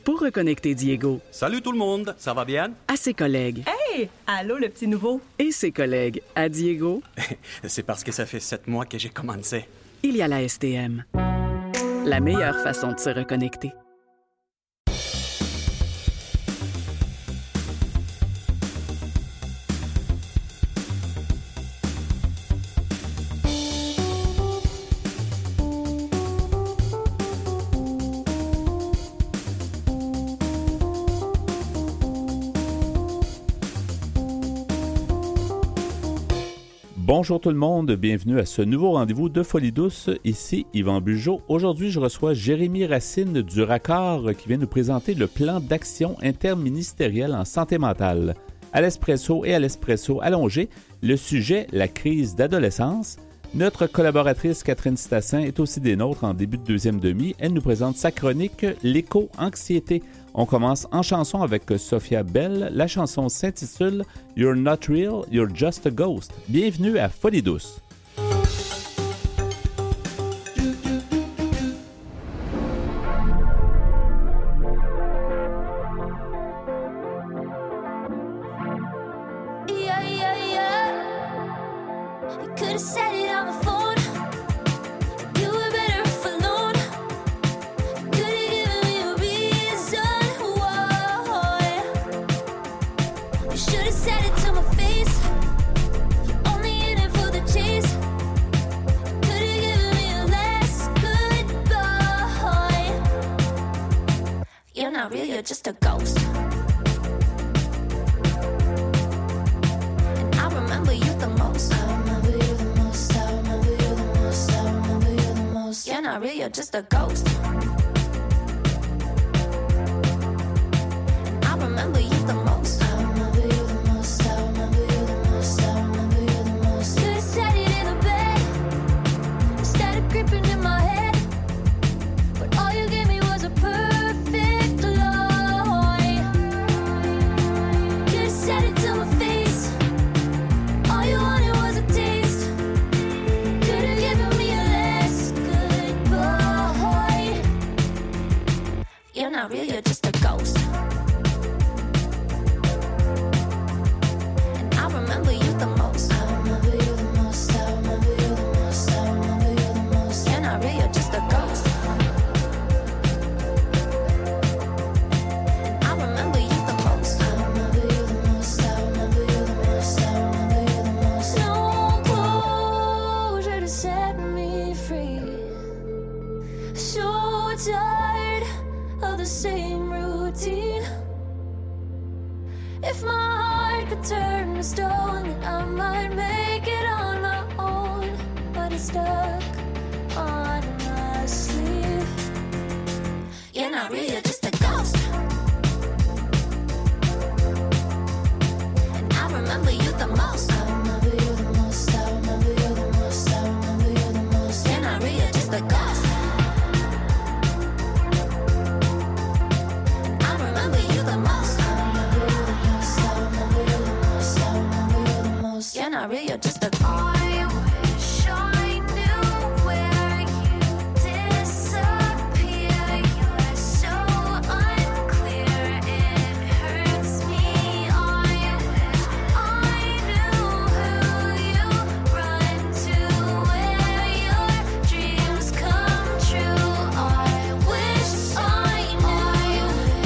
pour reconnecter Diego Salut tout le monde, ça va bien? à ses collègues Hey! Allô, le petit nouveau? et ses collègues à Diego, C'est parce que ça fait 7 mois que j'ai commencé. il y a la STM. La meilleure façon de se reconnecter. Bonjour tout le monde, bienvenue à ce nouveau rendez-vous de Folie douce. Ici Yvan Bugeaud. Aujourd'hui, je reçois Jérémy Racine du RACOR qui vient nous présenter le plan d'action interministériel en santé mentale. À l'espresso et à l'espresso allongé, le sujet, la crise d'adolescence. Notre collaboratrice Catherine Stassin est aussi des nôtres en début de deuxième demi. Elle nous présente sa chronique « L'éco-anxiété ». On commence en chanson avec Sophia Bell. La chanson s'intitule « You're not real, you're just a ghost ». Bienvenue à Folie douce. Yeah, yeah, yeah. You could have said it on the phone. You were better off alone. Could have given me a reason why. You should have said it to my face. You're only in it for the chase. Could have given me a last goodbye. You're not real, you're just a ghost. I remember you the most. I remember you the most. I remember you the most. I remember you the most. You're not real, you're just a ghost. I remember you the most. I remember you the most. I remember you the most. I remember you the most. Could've said it in the bed instead of creeping in my head, but all you gave me was a perfect lie. Could've said it to my face. All you wanted was a taste. Could've given me a last goodbye. You're not real, you're just a ghost. And I remember you the most. I remember you the most. I remember you the most. I remember you the most. You're not real, you're just a ghost. And I remember you the most. I remember you the most. I remember you the most. I remember you the most. No closure to set me free. So tired of the same routine. If my heart could turn to stone, then I might make it on my own. But it's stuck on my sleeve. You're not real, you're just a ghost. And I remember you the most. I remember you the most. I remember you the most. I remember you the most. You're not real, you're just a ghost. And I remember you the most. I remember you the most. I remember you the most. I remember you the most. You're not real, you're just a ghost. I wish I knew where you disappear. You're so unclear, it hurts me. I wish I knew who you run to, where your dreams come true. I wish I knew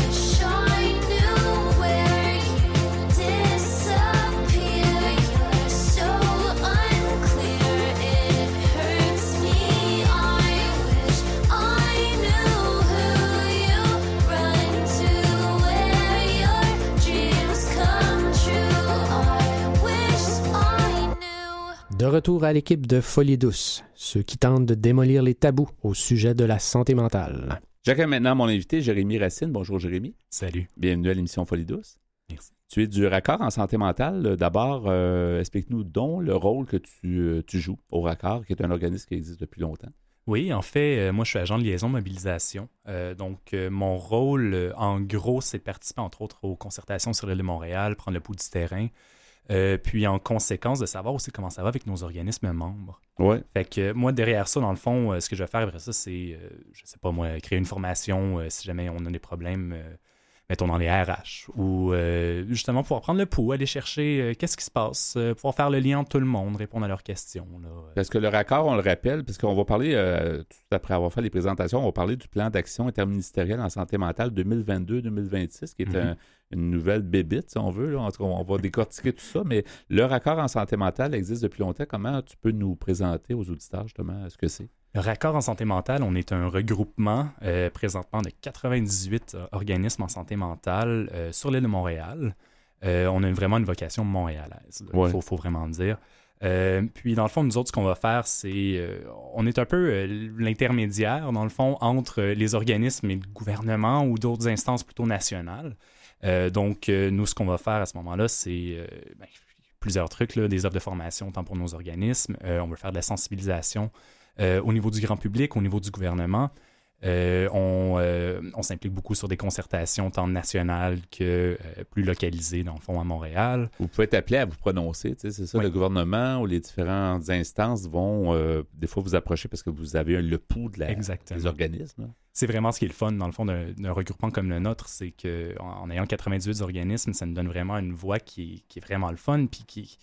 where you disappear. You're so unclear, it hurts me. I wish I knew who you run to, where your dreams come true. I wish I knew. De retour à l'équipe de Folie douce, ceux qui tentent de démolir les tabous au sujet de la santé mentale. J'accueille maintenant mon invité, Jérémy Racine. Bonjour Jérémy. Salut. Bienvenue à l'émission Folie douce. Merci. Tu es du RACOR en santé mentale. D'abord, explique-nous donc le rôle que tu joues au RACOR, qui est un organisme qui existe depuis longtemps. Oui, en fait, moi, je suis agent de liaison mobilisation. Mon rôle, en gros, c'est de participer, entre autres, aux concertations sur l'île de Montréal, prendre le pouls du terrain, Puis en conséquence de savoir aussi comment ça va avec nos organismes membres. Ouais. Fait que moi, derrière ça, dans le fond, ce que je vais faire après ça, c'est, je sais pas moi, créer une formation si jamais on a des problèmes, mettons dans les RH, ou justement pouvoir prendre le pouls, aller chercher qu'est-ce qui se passe, pouvoir faire le lien entre tout le monde, répondre à leurs questions. Là. Parce que le raccord, on le rappelle, parce qu'on va parler, tout après avoir fait les présentations, on va parler du plan d'action interministériel en santé mentale 2022-2026, qui est une nouvelle bébite, si on veut. Là. En tout cas, on va décortiquer tout ça, mais le raccord en santé mentale existe depuis longtemps. Comment tu peux nous présenter aux auditeurs, justement, ce que c'est? Le raccord en santé mentale, on est un regroupement présentement de 98 organismes en santé mentale sur l'île de Montréal. On a vraiment une vocation montréalaise, il faut vraiment le dire. Puis, dans le fond, nous autres, ce qu'on va faire, c'est... on est un peu l'intermédiaire, dans le fond, entre les organismes et le gouvernement ou d'autres instances plutôt nationales. Donc, nous, ce qu'on va faire à ce moment-là, c'est plusieurs trucs, là, des offres de formation tant pour nos organismes. On veut faire de la sensibilisation au niveau du grand public, au niveau du gouvernement. On s'implique beaucoup sur des concertations tant nationales que plus localisées, dans le fond, à Montréal. Vous pouvez être appelé à vous prononcer, c'est ça, le gouvernement ou les différentes instances vont des fois vous approcher parce que vous avez le pouls des organismes. C'est vraiment ce qui est le fun, dans le fond, d'un regroupement comme le nôtre, c'est qu'en ayant 98 organismes, ça nous donne vraiment une voix qui est vraiment le fun, puis qui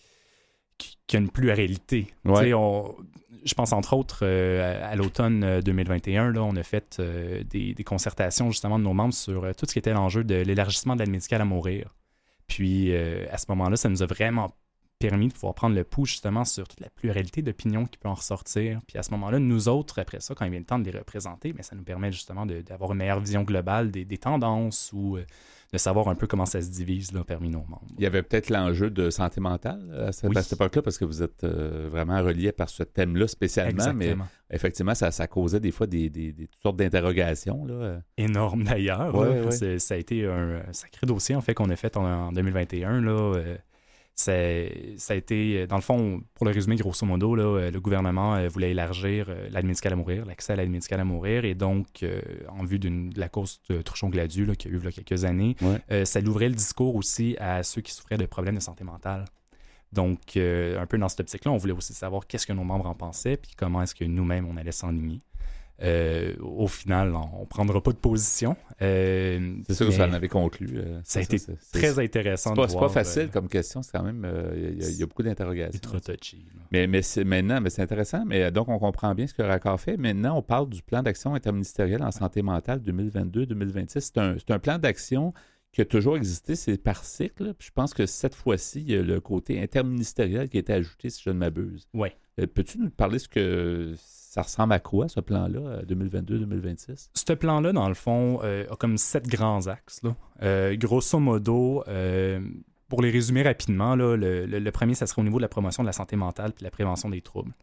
a une pluralité. Ouais. Je pense entre autres à l'automne 2021, là, on a fait des concertations justement de nos membres sur tout ce qui était l'enjeu de l'élargissement de l'aide médicale à mourir. Puis à ce moment-là, ça nous a vraiment permis de pouvoir prendre le pouls justement sur toute la pluralité d'opinions qui peut en ressortir. Puis à ce moment-là, nous autres, après ça, quand il vient le temps de les représenter, ça nous permet justement d'avoir une meilleure vision globale des tendances ou de savoir un peu comment ça se divise là, parmi nos membres. Il y avait peut-être l'enjeu de santé mentale à cette époque-là, parce que vous êtes vraiment relié par ce thème-là spécialement. Exactement. Mais effectivement, ça causait des fois toutes sortes d'interrogations. Là. Énorme d'ailleurs. Ouais. Ça a été un sacré dossier en fait qu'on a fait en 2021. Là, ça a été, dans le fond, pour le résumer, grosso modo, là, le gouvernement voulait élargir l'aide médicale à mourir, l'accès à l'aide médicale à mourir, et donc, en vue de la cause de Truchon-Gladu qu'il y a eu il y a quelques années, ça l'ouvrait le discours aussi à ceux qui souffraient de problèmes de santé mentale. Donc, un peu dans cette optique-là, on voulait aussi savoir qu'est-ce que nos membres en pensaient, puis comment est-ce que nous-mêmes, on allait s'enligner. Au final, on ne prendra pas de position. C'est sûr que ça en avait conclu. Ça a été très intéressant de voir. C'est pas facile comme question. C'est quand même... Il y a beaucoup d'interrogations. C'est trop touchy. Mais c'est intéressant. Mais donc, on comprend bien ce que le raccord fait. Maintenant, on parle du plan d'action interministériel en santé mentale 2022-2026. C'est un plan d'action qui a toujours existé. C'est par cycle. Puis je pense que cette fois-ci, il y a le côté interministériel qui a été ajouté, si je ne m'abuse. Oui. Peux-tu nous parler ça ressemble à quoi, ce plan-là, 2022-2026? Ce plan-là, dans le fond, a comme 7 grands axes. Là. Grosso modo, pour les résumer rapidement, là, le premier, ça serait au niveau de la promotion de la santé mentale puis de la prévention des troubles.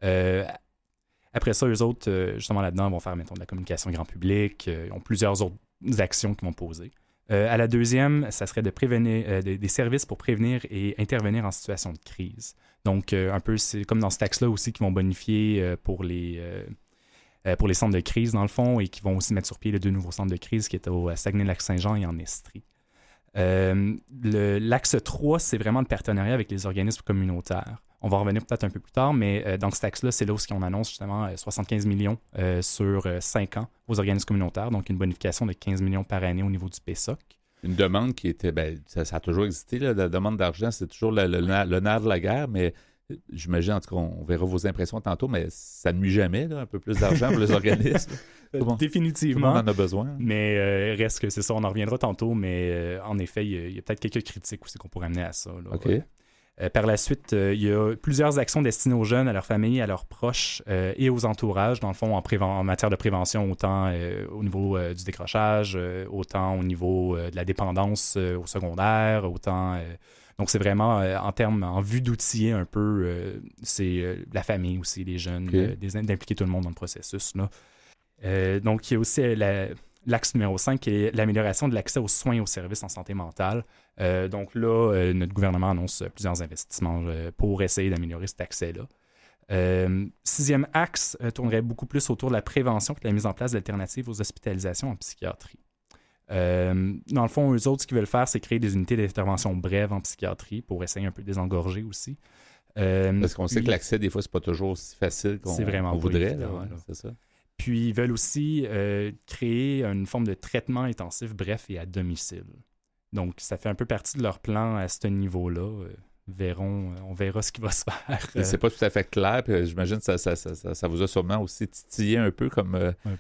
Après ça, eux autres, justement là-dedans, vont faire, mettons, de la communication grand public. Ils ont plusieurs autres actions qu'ils vont poser. À la deuxième, ça serait de prévenir des services pour prévenir et intervenir en situation de crise. Donc, un peu, c'est comme dans cet axe-là aussi qu'ils vont bonifier pour les centres de crise, dans le fond, et qui vont aussi mettre sur pied les 2 nouveaux centres de crise qui étaient à Saguenay-Lac-Saint-Jean et en Estrie. L'axe 3, c'est vraiment le partenariat avec les organismes communautaires. On va en revenir peut-être un peu plus tard, mais dans cet axe-là, c'est là où on annonce justement 75 millions sur 5 ans aux organismes communautaires, donc une bonification de 15 millions par année au niveau du PSOC. Une demande qui était, ça a toujours existé, là, la demande d'argent, c'est toujours le nerf de la guerre, mais j'imagine, en tout cas, on verra vos impressions tantôt, mais ça ne nuit jamais, là, un peu plus d'argent pour les organismes. Définitivement. On en a besoin. Mais reste que c'est ça, on en reviendra tantôt, mais en effet, il y a peut-être quelques critiques aussi qu'on pourrait amener à ça. Là, OK. Par la suite, il y a plusieurs actions destinées aux jeunes, à leurs familles, à leurs proches et aux entourages, dans le fond, en matière de prévention, autant au niveau du décrochage, autant au niveau de la dépendance au secondaire, autant... donc, c'est vraiment en vue d'outiller un peu, c'est la famille aussi, les jeunes, d'impliquer tout le monde dans le processus. Là. Donc, il y a aussi l'axe numéro 5 qui est l'amélioration de l'accès aux soins et aux services en santé mentale. Donc là, notre gouvernement annonce plusieurs investissements pour essayer d'améliorer cet accès-là. 6e axe tournerait beaucoup plus autour de la prévention et de la mise en place d'alternatives aux hospitalisations en psychiatrie. Dans le fond, eux autres, ce qu'ils veulent faire, c'est créer des unités d'intervention brèves en psychiatrie pour essayer un peu de désengorger aussi. Parce qu'on sait que l'accès, des fois, c'est pas toujours si facile qu'on voudrait. Évident, là, c'est ça. Puis, ils veulent aussi créer une forme de traitement intensif bref et à domicile. Donc, ça fait un peu partie de leur plan à ce niveau-là. On verra ce qui va se faire. C'est pas tout à fait clair, puis j'imagine que ça vous a sûrement aussi titillé un peu comme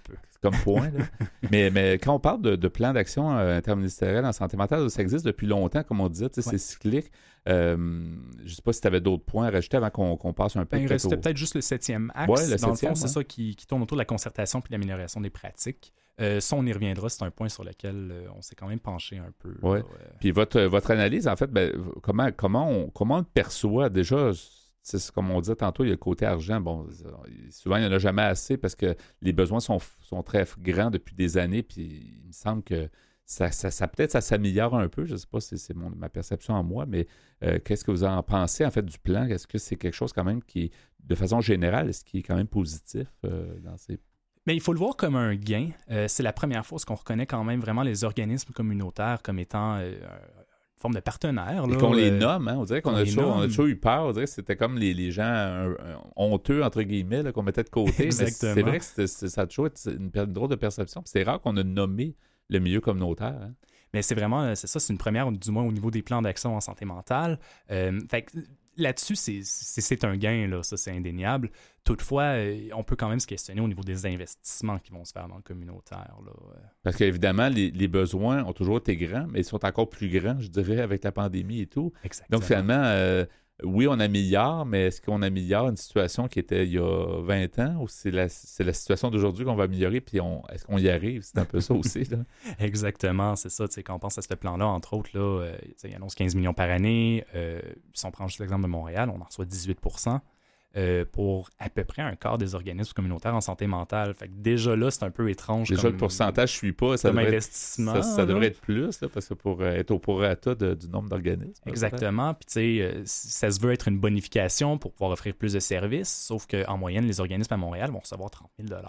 point. Là. mais quand on parle de plan d'action interministériel en santé mentale, ça existe depuis longtemps, comme on disait, c'est cyclique. Je ne sais pas si tu avais d'autres points à rajouter avant qu'on passe un peu. Il restait peut-être juste le 7e axe. Ouais, dans le fond, c'est ça qui tourne autour de la concertation puis l'amélioration des pratiques. Ça, on y reviendra. C'est un point sur lequel on s'est quand même penché un peu. Oui. Puis votre analyse, en fait, comment on le perçoit déjà? C'est comme on disait tantôt, il y a le côté argent. Bon, souvent, il n'y en a jamais assez parce que les besoins sont très grands depuis des années. Puis il me semble que ça peut-être ça s'améliore un peu. Je ne sais pas si c'est ma perception en moi, mais qu'est-ce que vous en pensez, en fait, du plan? Est-ce que c'est quelque chose quand même qui, de façon générale, est-ce qui est quand même positif dans ces... Mais il faut le voir comme un gain. C'est la première fois qu'on reconnaît quand même vraiment les organismes communautaires comme étant une forme de partenaire. Et qu'on les nomme, hein? On dirait qu'on a toujours eu peur. On dirait que c'était comme les gens honteux, entre guillemets, là, qu'on mettait de côté. Exactement. Mais c'est vrai que ça a toujours été une drôle de perception. Puis c'est rare qu'on a nommé le milieu communautaire. Hein? Mais c'est vraiment, c'est une première, du moins au niveau des plans d'action en santé mentale. Fait que là-dessus, c'est un gain, là, ça c'est indéniable. Toutefois, on peut quand même se questionner au niveau des investissements qui vont se faire dans le communautaire. Là. Parce qu'évidemment, les besoins ont toujours été grands, mais ils sont encore plus grands, je dirais, avec la pandémie et tout. Exactement. Donc finalement, oui, on améliore, mais est-ce qu'on améliore une situation qui était il y a 20 ans ou c'est la situation d'aujourd'hui qu'on va améliorer, puis est-ce qu'on y arrive? C'est un peu ça aussi. Là. Exactement, c'est ça. Quand on pense à ce plan-là, entre autres, là, il annonce 15 millions par année. Si on prend juste l'exemple de Montréal, on en reçoit 18%. Pour à peu près un quart des organismes communautaires en santé mentale. Fait que déjà là, c'est un peu étrange. Déjà, le pourcentage, je ne suis pas. Ça devrait investissement. Ça devrait être plus, là, parce que pour être au prorata du nombre d'organismes. Exactement. Puis, tu sais, ça se veut être une bonification pour pouvoir offrir plus de services, sauf qu'en moyenne, les organismes à Montréal vont recevoir 30 000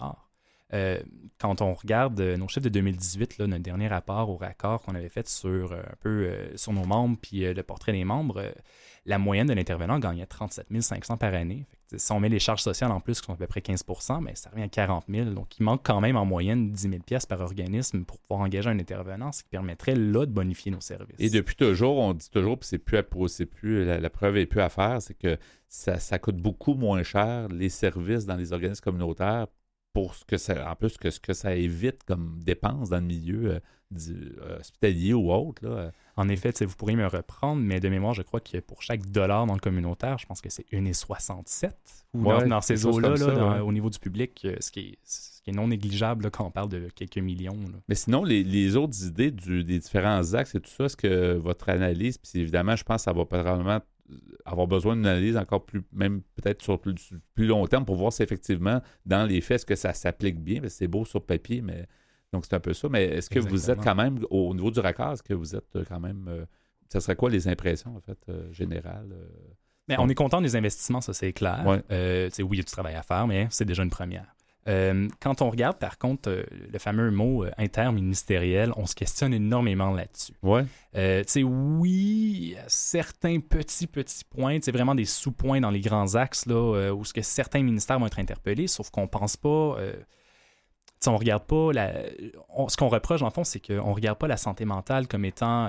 quand on regarde nos chiffres de 2018, là, notre dernier rapport au raccord qu'on avait fait sur un peu sur nos membres puis le portrait des membres, la moyenne de l'intervenant gagnait 37 500 par année. Fait que, si on met les charges sociales en plus, qui sont à peu près 15 %, mais ça revient à 40 000. Donc, il manque quand même en moyenne 10 000 pièces par organisme pour pouvoir engager un intervenant, ce qui permettrait là de bonifier nos services. Et depuis toujours, on dit toujours, puis la preuve n'est plus à faire, c'est que ça coûte beaucoup moins cher les services dans les organismes communautaires pour ce que ça évite comme dépenses dans le milieu hospitalier ou autre. Là. En effet, vous pourriez me reprendre, mais de mémoire, je crois que pour chaque dollar dans le communautaire, je pense que c'est 1,67 ou dans ces eaux-là, au niveau du public, ce qui est non négligeable là, quand on parle de quelques millions. Là. Mais sinon, les autres idées des différents axes et tout ça, est-ce que votre analyse, puis évidemment, je pense que ça va probablement avoir besoin d'une analyse encore plus, même peut-être sur plus long terme pour voir si effectivement, dans les faits, est-ce que ça s'applique bien? Parce que c'est beau sur papier, mais donc c'est un peu ça. Mais est-ce que vous êtes quand même, au niveau du raccord, est-ce que vous êtes quand même... ça serait quoi les impressions, en fait, générales? Mais on est content des investissements, ça c'est clair. Ouais. Oui, il y a du travail à faire, mais c'est déjà une première. Quand on regarde, par contre, le fameux mot interministériel, on se questionne énormément là-dessus. Ouais. Oui, certains petits points, vraiment des sous-points dans les grands axes, là, où certains ministères vont être interpellés, sauf qu'on pense pas... on regarde pas... ce qu'on reproche, en fond, c'est qu'on ne regarde pas la santé mentale comme étant...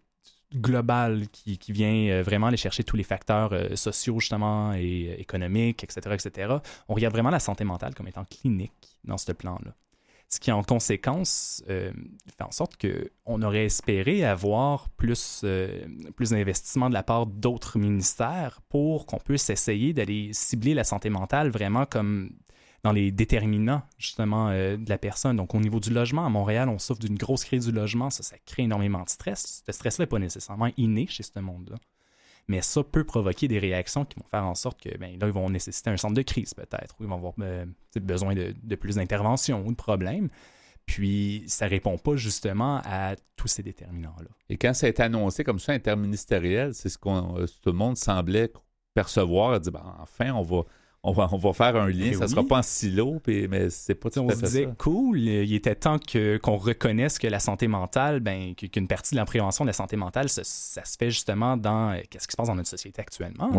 global qui vient vraiment aller chercher tous les facteurs sociaux justement et économiques, etc., etc. On regarde vraiment la santé mentale comme étant clinique dans ce plan-là. Ce qui, en conséquence, fait en sorte qu'on aurait espéré avoir plus d'investissement de la part d'autres ministères pour qu'on puisse essayer d'aller cibler la santé mentale vraiment comme dans les déterminants, justement, de la personne. Donc, au niveau du logement, à Montréal, on souffre d'une grosse crise du logement. Ça crée énormément de stress. Ce stress-là n'est pas nécessairement inné chez ce monde-là. Mais ça peut provoquer des réactions qui vont faire en sorte que, là, ils vont nécessiter un centre de crise, peut-être, ou ils vont avoir besoin de plus d'intervention ou de problèmes. Puis, ça ne répond pas, justement, à tous ces déterminants-là. Et quand ça a été annoncé comme ça, interministériel, c'est ce que tout le monde semblait percevoir. Dire, enfin, on va faire un lien. Mais Ça ne sera pas en silo, mais c'est pas tout on à se fait disait, ça. cool, il était temps qu'on reconnaisse que la santé mentale, qu'une partie de la prévention de la santé mentale, ça se fait justement dans qu'est-ce qui se passe dans notre société actuellement.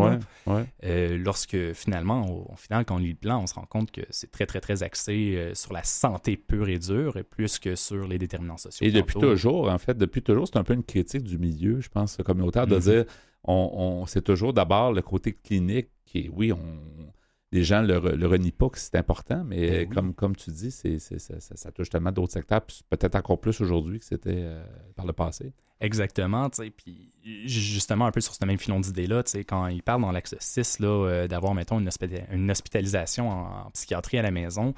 Lorsque finalement, au final, quand on lit le plan, on se rend compte que c'est très, très, très axé sur la santé pure et dure, et plus que sur les déterminants sociaux. Et depuis toujours, en fait, c'est un peu une critique du milieu, je pense, communautaire, de dire, c'est toujours d'abord le côté clinique qui est, oui, les gens le renient pas que c'est important, mais comme tu dis, ça touche tellement d'autres secteurs, peut-être encore plus aujourd'hui que c'était par le passé. Exactement, tu sais, puis justement un peu sur ce même filon d'idée-là, tu sais, quand il parle dans l'axe 6, là, d'avoir, mettons, une hospitalisation en psychiatrie à la maison,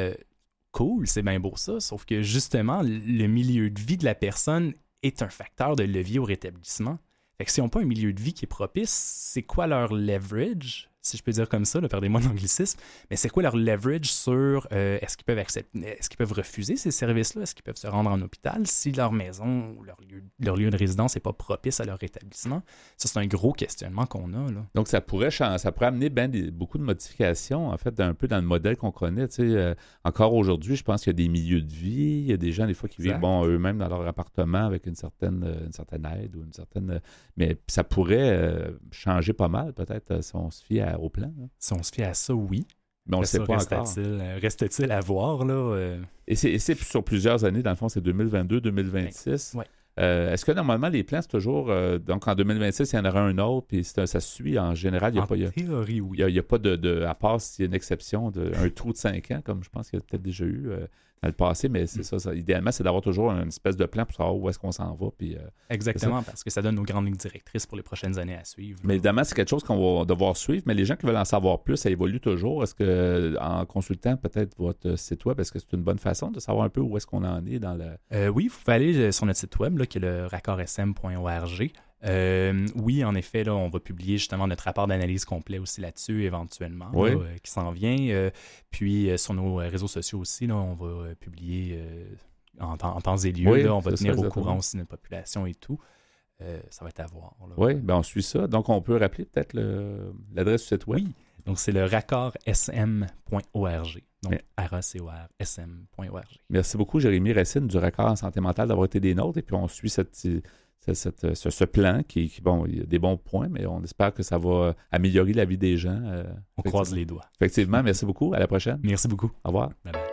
cool, c'est bien beau ça, sauf que justement, le milieu de vie de la personne est un facteur de levier au rétablissement. Fait que s'ils n'ont pas un milieu de vie qui est propice, c'est quoi leur leverage, si je peux dire comme ça, là, perdez-moi l'anglicisme, mais c'est quoi leur leverage sur est-ce qu'ils peuvent accepter, est-ce qu'ils peuvent refuser ces services-là, est-ce qu'ils peuvent se rendre en hôpital si leur maison ou leur lieu de résidence n'est pas propice à leur rétablissement? Ça, c'est un gros questionnement qu'on a, là. Donc, ça pourrait amener beaucoup de modifications, en fait, un peu dans le modèle qu'on connaît. Tu sais, encore aujourd'hui, je pense qu'il y a des milieux de vie, il y a des gens, des fois, qui vivent eux-mêmes dans leur appartement avec une certaine aide ou une certaine... Mais ça pourrait changer pas mal, peut-être, si on se fie au plan. Là. Si on se fie à ça, oui. Mais on ne le sait pas encore. Reste-t-il à voir, là? Et c'est sur plusieurs années, dans le fond, c'est 2022-2026. Oui. Est-ce que normalement, les plans, c'est toujours... donc, en 2026, il y en aura un autre, puis ça se suit. En général, il n'y a pas... théorie, oui. Il n'y a pas de... À part s'il y a une exception, un trou de 5 ans, comme je pense qu'il y a peut-être déjà eu dans le passé, mais c'est ça. Idéalement, c'est d'avoir toujours une espèce de plan pour savoir où est-ce qu'on s'en va. Puis, exactement, parce que ça donne nos grandes lignes directrices pour les prochaines années à suivre. Mais évidemment, c'est quelque chose qu'on va devoir suivre, mais les gens qui veulent en savoir plus, ça évolue toujours. Est-ce que, en consultant peut-être votre site web, est-ce que c'est une bonne façon de savoir un peu où est-ce qu'on en est dans le... oui, vous pouvez aller sur notre site web, là, qui est le raccordsm.org. Oui, en effet, là, on va publier justement notre rapport d'analyse complet aussi là-dessus éventuellement, là, qui s'en vient. Puis sur nos réseaux sociaux aussi, là, on va publier en temps et lieu. Là, on va tenir au courant aussi notre population et tout. Ça va être à voir. Là. Oui, bien on suit ça. Donc, on peut rappeler peut-être l'adresse du site web. Oui, donc c'est le raccordsm.org. Donc, raccorsm.org. Merci beaucoup, Jérémie Racine, du Raccord en santé mentale, d'avoir été des nôtres. Et puis, on suit ce plan qui il y a des bons points, mais on espère que ça va améliorer la vie des gens. On croise les doigts. Effectivement, merci beaucoup. À la prochaine. Merci beaucoup. Au revoir. Bye bye.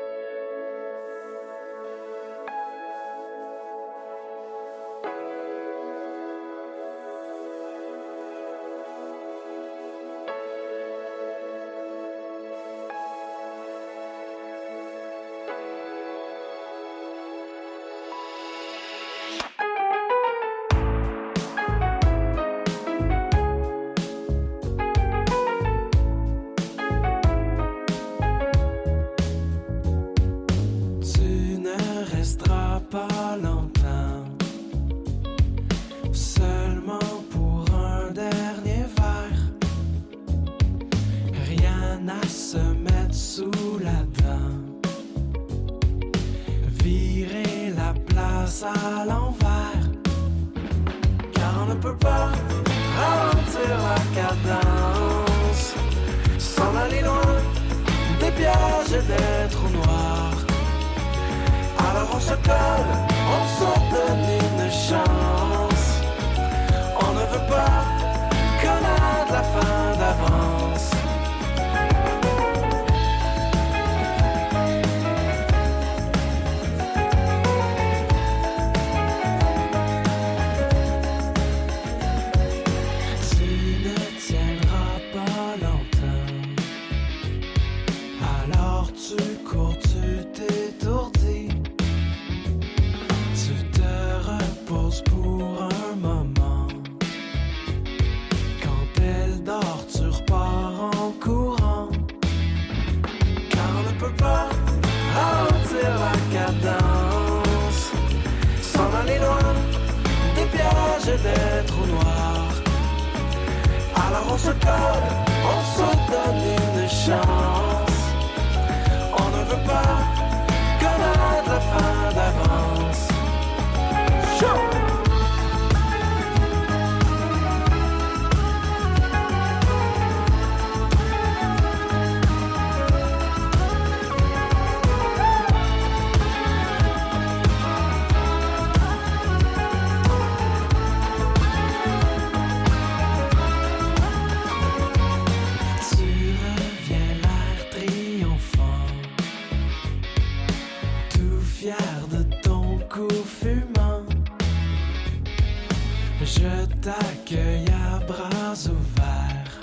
Je t'accueille à bras ouverts,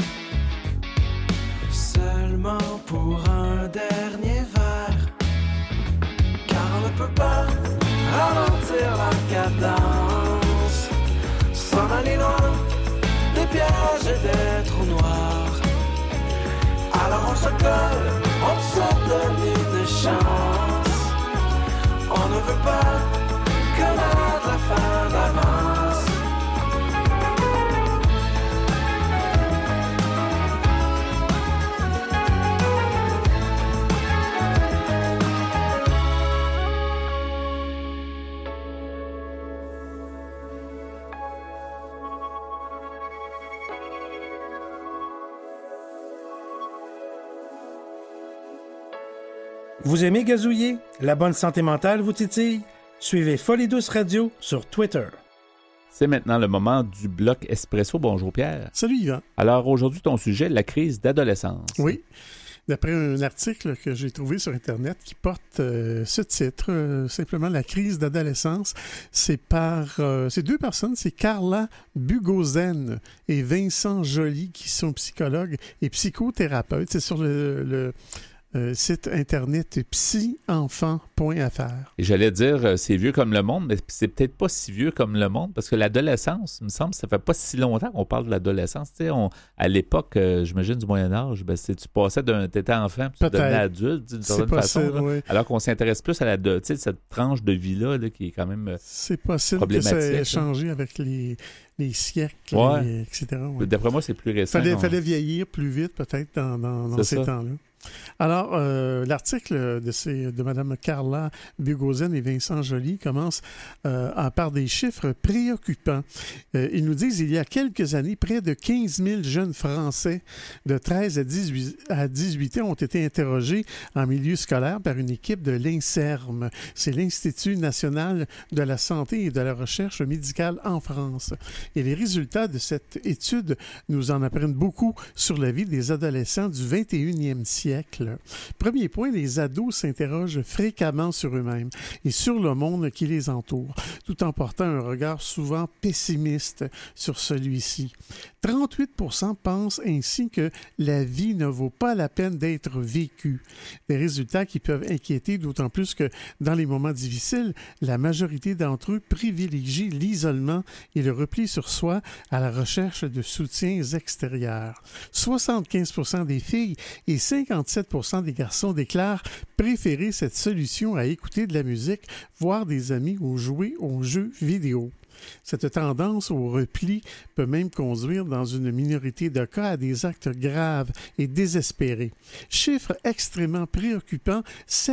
seulement pour un dernier verre, car on ne peut pas ralentir la cadence, s'en aller loin des pièges et des trous noirs. Alors on se colle, on se donne une chance, on ne veut pas connaître la fin d'avance. Vous aimez gazouiller? La bonne santé mentale vous titille? Suivez Folie Douce Radio sur Twitter. C'est maintenant le moment du bloc Espresso. Bonjour Pierre. Salut Yvan. Alors aujourd'hui, ton sujet, la crise d'adolescence. Oui. D'après un article que j'ai trouvé sur Internet qui porte ce titre, simplement la crise d'adolescence, c'est par ces deux personnes, c'est Carla Bughozen et Vincent Joly qui sont psychologues et psychothérapeutes. C'est sur le site internet psyenfant.fr. Et j'allais dire, c'est vieux comme le monde, mais c'est peut-être pas si vieux comme le monde, parce que l'adolescence, il me semble, ça fait pas si longtemps qu'on parle de l'adolescence. Tu sais, à l'époque, j'imagine, du Moyen-Âge, ben, tu passais t'étais enfant, puis tu devenais adulte, d'une certaine façon. Oui. Alors qu'on s'intéresse plus à cette tranche de vie-là là, qui est quand même c'est possible que ça ait changé avec les siècles, etc. Ouais. D'après moi, c'est plus récent. Fallait vieillir plus vite, peut-être, dans ces temps-là. Alors, l'article de Mme Carla Bughozen et Vincent Joly commence par des chiffres préoccupants. Ils nous disent il y a quelques années, près de 15 000 jeunes Français de 13 à 18 ans ont été interrogés en milieu scolaire par une équipe de l'INSERM. C'est l'Institut national de la santé et de la recherche médicale en France. Et les résultats de cette étude nous en apprennent beaucoup sur la vie des adolescents du 21e siècle. Premier point, les ados s'interrogent fréquemment sur eux-mêmes et sur le monde qui les entoure, tout en portant un regard souvent pessimiste sur celui-ci. 38% pensent ainsi que la vie ne vaut pas la peine d'être vécue. Des résultats qui peuvent inquiéter, d'autant plus que dans les moments difficiles, la majorité d'entre eux privilégie l'isolement et le repli sur soi à la recherche de soutiens extérieurs. 75% des filles et 57% des garçons déclarent préférer cette solution à écouter de la musique, voir des amis ou jouer aux jeux vidéo. Cette tendance au repli peut même conduire dans une minorité de cas à des actes graves et désespérés. Chiffre extrêmement préoccupant,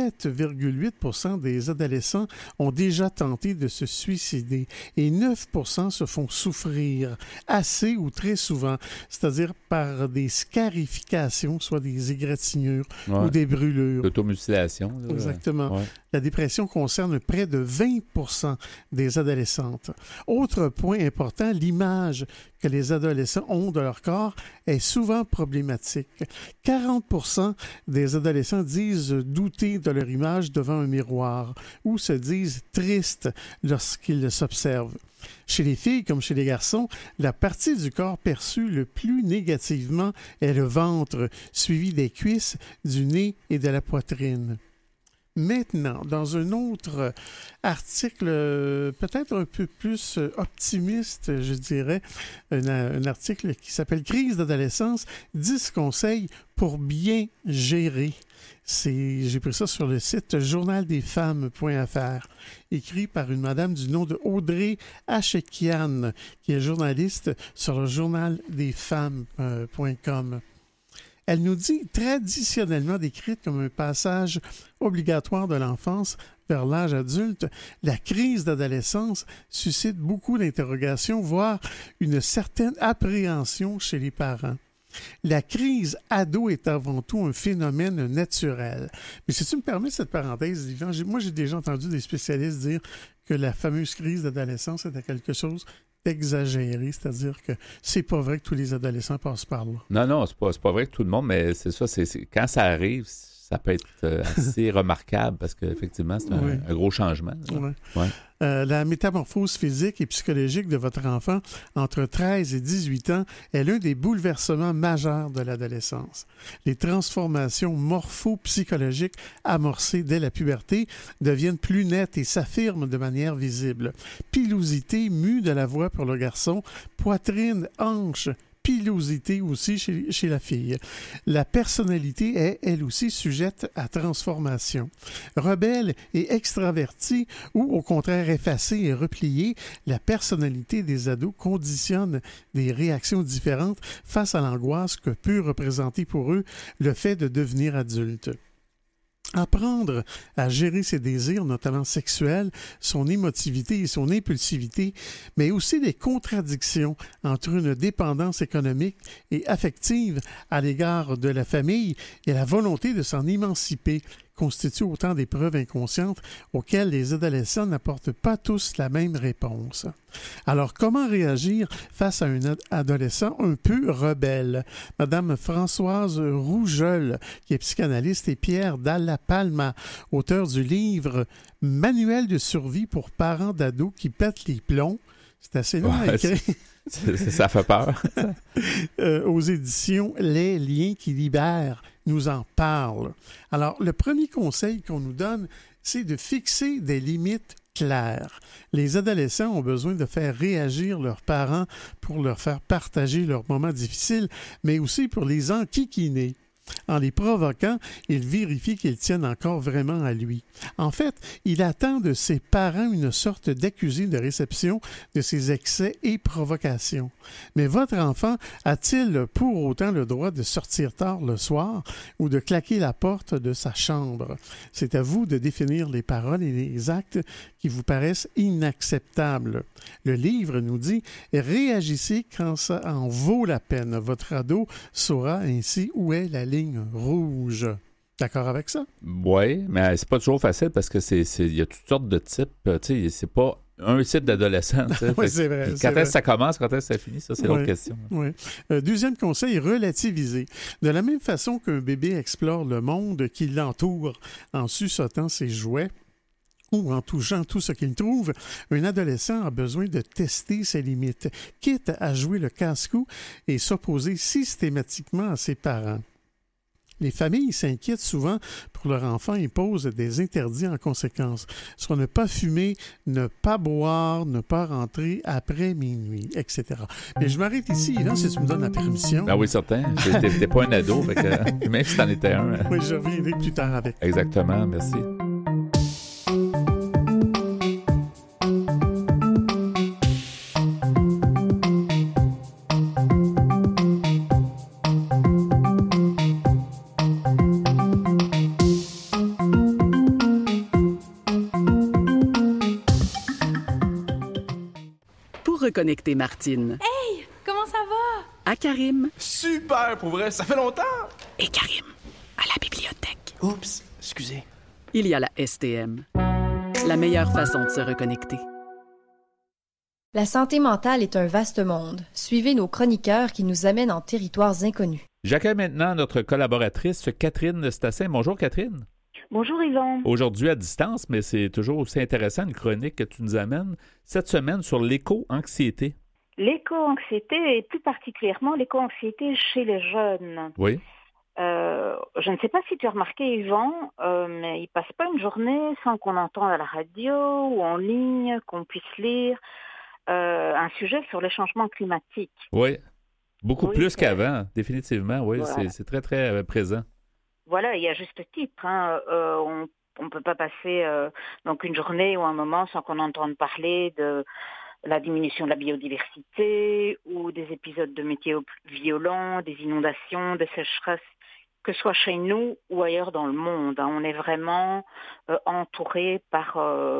7,8% des adolescents ont déjà tenté de se suicider et 9% se font souffrir assez ou très souvent, c'est-à-dire par des scarifications, soit des égratignures ou des brûlures. L'automutilation. Exactement. Ouais. La dépression concerne près de 20% des adolescentes. Autre point important, l'image que les adolescents ont de leur corps est souvent problématique. 40% des adolescents disent douter de leur image devant un miroir ou se disent tristes lorsqu'ils s'observent. Chez les filles comme chez les garçons, la partie du corps perçue le plus négativement est le ventre, suivi des cuisses, du nez et de la poitrine. Maintenant, dans un autre article peut-être un peu plus optimiste, je dirais, un article qui s'appelle « Crise d'adolescence, 10 conseils pour bien gérer ». J'ai pris ça sur le site journaldesfemmes.fr, écrit par une madame du nom de Audrey Achekian, qui est journaliste sur le journaldesfemmes.com. Elle nous dit, traditionnellement décrite comme un passage obligatoire de l'enfance vers l'âge adulte, la crise d'adolescence suscite beaucoup d'interrogations, voire une certaine appréhension chez les parents. La crise ado est avant tout un phénomène naturel. Mais si tu me permets cette parenthèse, Yvan, moi j'ai déjà entendu des spécialistes dire que la fameuse crise d'adolescence était quelque chose exagéré, c'est-à-dire que c'est pas vrai que tous les adolescents passent par là. Non, c'est pas vrai que tout le monde, mais c'est ça, quand ça arrive, ça peut être assez remarquable parce qu'effectivement, c'est un gros changement. Ouais. Ouais. La métamorphose physique et psychologique de votre enfant entre 13 et 18 ans est l'un des bouleversements majeurs de l'adolescence. Les transformations morpho-psychologiques amorcées dès la puberté deviennent plus nettes et s'affirment de manière visible. Pilosité mue de la voix pour le garçon, poitrine, hanche, pilosité aussi chez la fille. La personnalité est, elle aussi, sujette à transformation. Rebelle et extravertie ou au contraire effacée et repliée, la personnalité des ados conditionne des réactions différentes face à l'angoisse que peut représenter pour eux le fait de devenir adulte. Apprendre à gérer ses désirs, notamment sexuels, son émotivité et son impulsivité, mais aussi les contradictions entre une dépendance économique et affective à l'égard de la famille et la volonté de s'en émanciper, constituent autant d'épreuves inconscientes auxquelles les adolescents n'apportent pas tous la même réponse. Alors, comment réagir face à un adolescent un peu rebelle? Madame Françoise Rougeul, qui est psychanalyste, et Pierre Dalla Palma, auteur du livre « Manuel de survie pour parents d'ados qui pètent les plombs ». C'est assez long à écrire. Ça fait peur. Aux éditions Les Liens qui libèrent, nous en parle. Alors, le premier conseil qu'on nous donne, c'est de fixer des limites claires. Les adolescents ont besoin de faire réagir leurs parents pour leur faire partager leurs moments difficiles, mais aussi pour les enquiquiner. En les provoquant, il vérifie qu'ils tiennent encore vraiment à lui. En fait, il attend de ses parents une sorte d'accusé de réception de ses excès et provocations. Mais votre enfant a-t-il pour autant le droit de sortir tard le soir ou de claquer la porte de sa chambre? C'est à vous de définir les paroles et les actes qui vous paraissent inacceptables. Le livre nous dit « Réagissez quand ça en vaut la peine. Votre ado saura ainsi où est la ligne rouge. » D'accord avec ça? Oui, mais c'est pas toujours facile parce que il y a toutes sortes de types. Tu sais, c'est pas un type d'adolescent. Oui, c'est vrai. Quand est-ce que ça commence, quand est-ce que ça finit? Ça, c'est l'autre question. Oui. Deuxième conseil, relativiser. De la même façon qu'un bébé explore le monde qui l'entoure en suçotant ses jouets, ou en touchant tout ce qu'il trouve, un adolescent a besoin de tester ses limites, quitte à jouer le casse-cou et s'opposer systématiquement à ses parents. Les familles s'inquiètent souvent pour leur enfant et posent des interdits en conséquence, soit ne pas fumer, ne pas boire, ne pas rentrer après minuit, etc. Mais je m'arrête ici, hein, si tu me donnes la permission. Ben oui, certain. T'es pas un ado, fait que, même si t'en étais un. Oui, je reviendrai plus tard avec. Exactement, merci. Reconnecter Martine. Hey! Comment ça va? À Karim. Super, pour vrai, ça fait longtemps! Et Karim, à la bibliothèque. Oups, excusez. Il y a la STM. La meilleure façon de se reconnecter. La santé mentale est un vaste monde. Suivez nos chroniqueurs qui nous amènent en territoires inconnus. J'accueille maintenant notre collaboratrice Catherine Stassin. Bonjour Catherine. Bonjour Yvan. Aujourd'hui à distance, mais c'est toujours aussi intéressant, une chronique que tu nous amènes cette semaine sur l'éco-anxiété. L'éco-anxiété et plus particulièrement l'éco-anxiété chez les jeunes. Oui. Je ne sais pas si tu as remarqué Yvan, mais il ne passe pas une journée sans qu'on entende à la radio ou en ligne, qu'on puisse lire un sujet sur les changements climatiques. Oui, beaucoup plus qu'avant, définitivement, oui, voilà. C'est très, très présent. Voilà, il y a juste titre. Hein. On ne peut pas passer donc une journée ou un moment sans qu'on entende parler de la diminution de la biodiversité ou des épisodes de météo violents, des inondations, des sécheresses, que ce soit chez nous ou ailleurs dans le monde. Hein. On est vraiment entouré par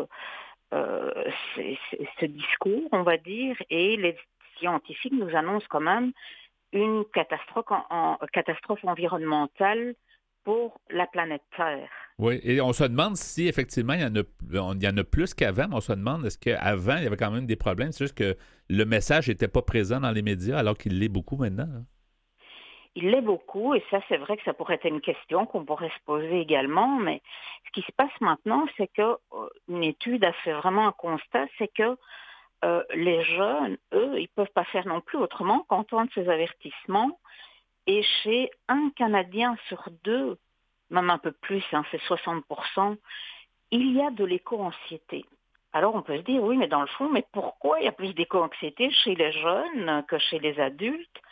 ce discours, on va dire, et les scientifiques nous annoncent quand même une catastrophe environnementale pour la planète Terre. Oui, et on se demande si effectivement il y en a plus qu'avant, mais on se demande est-ce qu'avant il y avait quand même des problèmes, c'est juste que le message n'était pas présent dans les médias alors qu'il l'est beaucoup maintenant. Hein? il l'est beaucoup, et ça c'est vrai que ça pourrait être une question qu'on pourrait se poser également, mais ce qui se passe maintenant, c'est que une étude a fait vraiment un constat, c'est que les jeunes, eux, ils peuvent pas faire non plus autrement qu'entendre ces avertissements, et chez un Canadien sur 2, même un peu plus, c'est 60%, il y a de l'éco-anxiété. Alors on peut se dire, oui, mais dans le fond, mais pourquoi il y a plus d'éco-anxiété chez les jeunes que chez les adultes?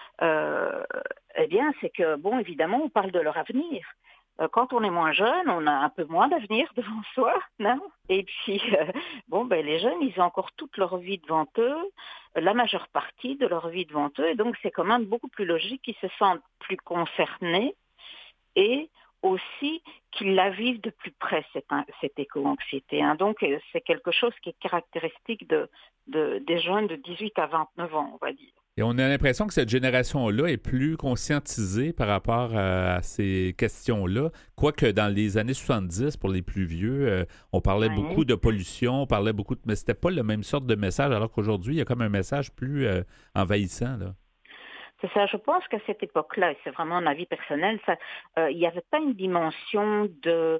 Eh bien, c'est que, bon, évidemment, on parle de leur avenir. Quand on est moins jeune, on a un peu moins d'avenir devant soi, non? Et puis, les jeunes, ils ont encore toute leur vie devant eux, la majeure partie de leur vie devant eux, et donc c'est quand même beaucoup plus logique qu'ils se sentent plus concernés et aussi qu'ils la vivent de plus près, cette éco-anxiété. Donc, c'est quelque chose qui est caractéristique des jeunes de 18 à 29 ans, on va dire. Et on a l'impression que cette génération-là est plus conscientisée par rapport à ces questions-là. Quoique dans les années 70, pour les plus vieux, on parlait beaucoup de pollution, on parlait beaucoup mais c'était pas la même sorte de message, alors qu'aujourd'hui, il y a comme un message plus envahissant, là. C'est ça, je pense qu'à cette époque-là, et c'est vraiment un avis personnel, il n'y avait pas une dimension que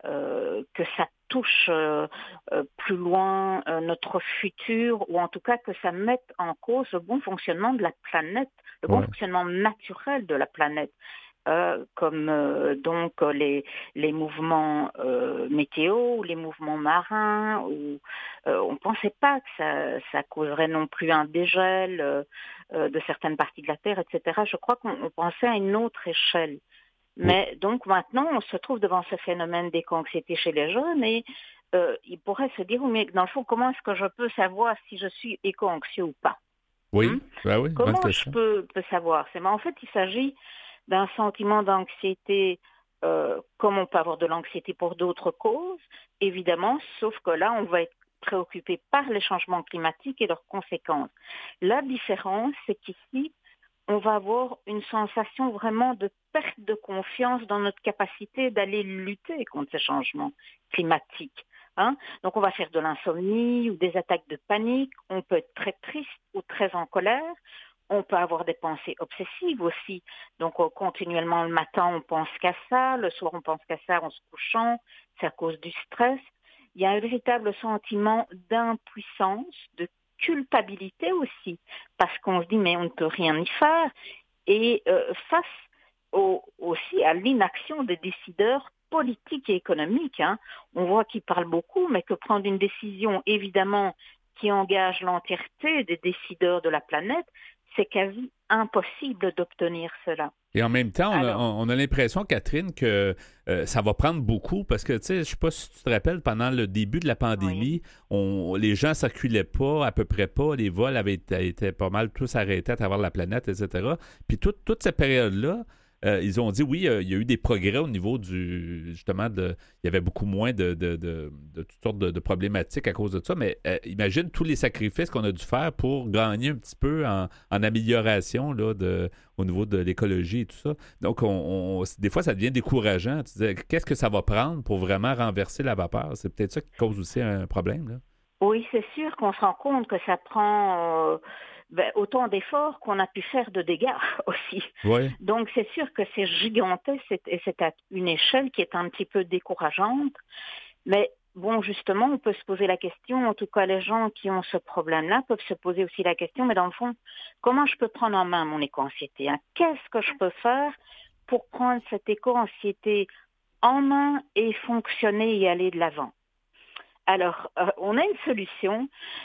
ça touche plus loin notre futur, ou en tout cas que ça mette en cause le bon fonctionnement de la planète, le bon fonctionnement naturel de la planète. Comme donc les mouvements météo ou les mouvements marins, on ne pensait pas que ça causerait non plus un dégel de certaines parties de la Terre, etc. Je crois qu'on pensait à une autre échelle. Mais donc maintenant, on se trouve devant ce phénomène d'éco-anxiété chez les jeunes et ils pourraient se dire, mais dans le fond, comment est-ce que je peux savoir si je suis éco-anxieux ou pas? Oui, oui. Comment je peux savoir? En fait, il s'agit d'un sentiment d'anxiété, comme on peut avoir de l'anxiété pour d'autres causes, évidemment, sauf que là, on va être préoccupé par les changements climatiques et leurs conséquences. La différence, c'est qu'ici, on va avoir une sensation vraiment de perte de confiance dans notre capacité d'aller lutter contre ces changements climatiques. Donc, on va faire de l'insomnie ou des attaques de panique, on peut être très triste ou très en colère. On peut avoir des pensées obsessives aussi. Donc, continuellement, le matin, on pense qu'à ça. Le soir, on pense qu'à ça en se couchant. C'est à cause du stress. Il y a un véritable sentiment d'impuissance, de culpabilité aussi. Parce qu'on se dit, mais on ne peut rien y faire. Et face aussi à l'inaction des décideurs politiques et économiques, on voit qu'ils parlent beaucoup, mais que prendre une décision, évidemment, qui engage l'entièreté des décideurs de la planète, c'est quasi impossible d'obtenir cela. Et en même temps, on a l'impression, Catherine, que ça va prendre beaucoup parce que, tu sais, je ne sais pas si tu te rappelles, pendant le début de la pandémie, les gens ne circulaient pas, à peu près pas, les vols avaient été pas mal tous arrêtés à travers la planète, etc. Puis toute cette période-là, ils ont dit, oui, il y a eu des progrès au niveau il y avait beaucoup moins de toutes sortes de problématiques à cause de ça, mais imagine tous les sacrifices qu'on a dû faire pour gagner un petit peu en amélioration là, au niveau de l'écologie et tout ça. Donc, des fois, ça devient décourageant. Tu dis, qu'est-ce que ça va prendre pour vraiment renverser la vapeur? C'est peut-être ça qui cause aussi un problème, là. Oui, c'est sûr qu'on se rend compte que ça prend autant d'efforts qu'on a pu faire de dégâts aussi. Ouais. Donc, c'est sûr que c'est gigantesque et c'est à une échelle qui est un petit peu décourageante. Mais bon, justement, on peut se poser la question, en tout cas les gens qui ont ce problème-là peuvent se poser aussi la question, mais dans le fond, comment je peux prendre en main mon éco-anxiété? Qu'est-ce que je peux faire pour prendre cette éco-anxiété en main et fonctionner et aller de l'avant? Alors, on a une solution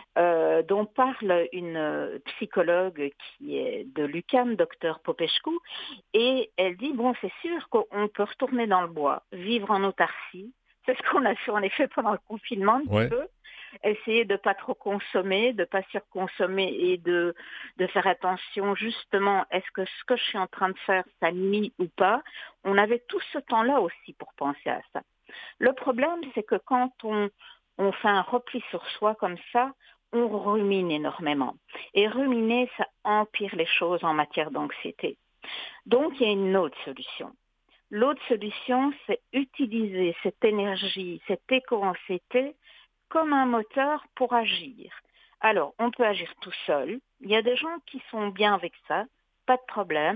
dont parle une psychologue qui est de l'UQAM, Dr Popescu, et elle dit, bon, c'est sûr qu'on peut retourner dans le bois, vivre en autarcie. C'est ce qu'on a fait en effet pendant le confinement un petit peu. Essayer de ne pas trop consommer, de ne pas surconsommer et de faire attention justement, est-ce que ce que je suis en train de faire, ça nuit ou pas? On avait tout ce temps-là aussi pour penser à ça. Le problème, c'est que quand on fait un repli sur soi comme ça, on rumine énormément. Et ruminer, ça empire les choses en matière d'anxiété. Donc, il y a une autre solution. L'autre solution, c'est utiliser cette énergie, cette éco-anxiété, comme un moteur pour agir. Alors, on peut agir tout seul. Il y a des gens qui sont bien avec ça, pas de problème.